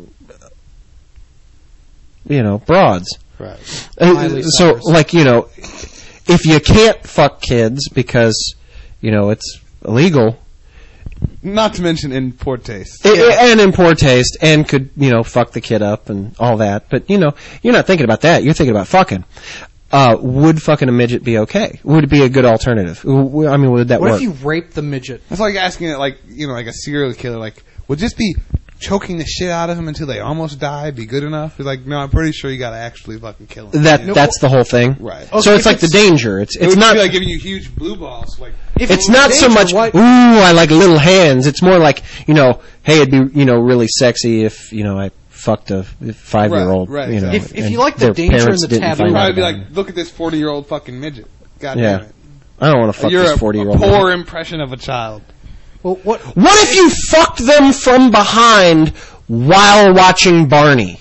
you know, broads. Right. Uh, Miley so, Cyrus. like, you know, if you can't fuck kids because, you know, it's illegal, Not to mention in poor taste. i- i- and in poor taste, and could, you know, fuck the kid up and all that, but, you know, you're not thinking about that. You're thinking about fucking. Uh, would fucking a midget be okay? Would it be a good alternative? W- I mean, would that What work? if you rape the midget? That's like asking it, like, you know, like a serial killer, like, would just be choking the shit out of them until they almost die be good enough? It's like, no, I'm pretty sure you gotta actually fucking kill them. that You know? that's the whole thing. Right. So Okay, it's if like the it's- danger. It's It it's would not be like giving you huge blue balls, like, If it's not so danger, much. why- Ooh, I like little hands. It's more like, you know, hey, it'd be, you know, really sexy if, you know, I fucked a five year old. Right, right, You know, If- if and you like the their danger parents and the didn't taboo- find you'd out probably be about like, look at this forty year old fucking midget. God it. Yeah, damn it. I don't want to fuck You're this a, forty year a old. poor impression of a child. Well, what? What if you fucked them from behind while watching Barney?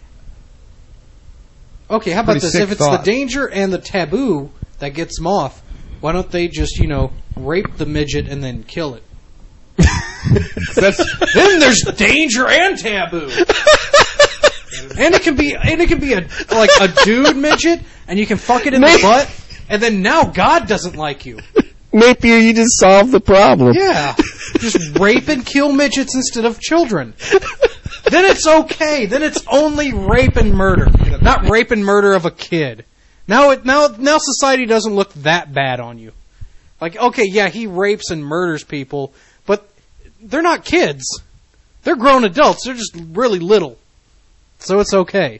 Okay, how about Pretty this? sick If it's thought. the danger and the taboo that gets them off, why don't they just, you know, rape the midget and then kill it? That's Then there's danger and taboo. And it can be, and it can be a like a dude midget, and you can fuck it in the Maybe- butt, and then now God doesn't like you. Maybe you just solved the problem. Yeah, just rape and kill midgets instead of children. Then it's okay. Then it's only rape and murder, not rape and murder of a kid. Now it now now society doesn't look that bad on you. Like, okay, yeah, he rapes and murders people, but they're not kids. They're grown adults. They're just really little. So it's okay.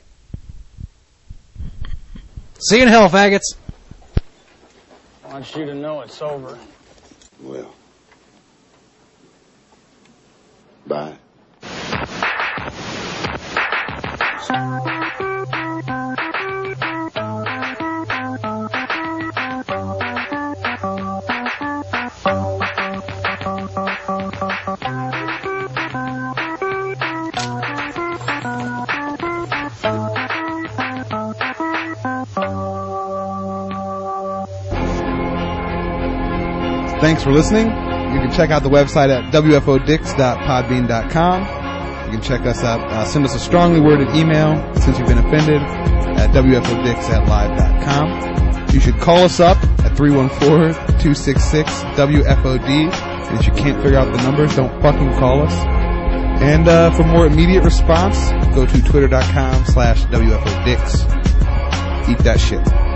See you in hell, faggots. I want you to know it's over. Well, bye. Thanks for listening. You can check out the website at w f o dix dot podbean dot com. You can check us out. Uh, send us a strongly worded email since you've been offended at w f o dix at live dot com. You should call us up at three one four, two six six, W F O D. And if you can't figure out the numbers, don't fucking call us. And uh, for more immediate response, go to twitter dot com slash W F O Dix. Eat that shit.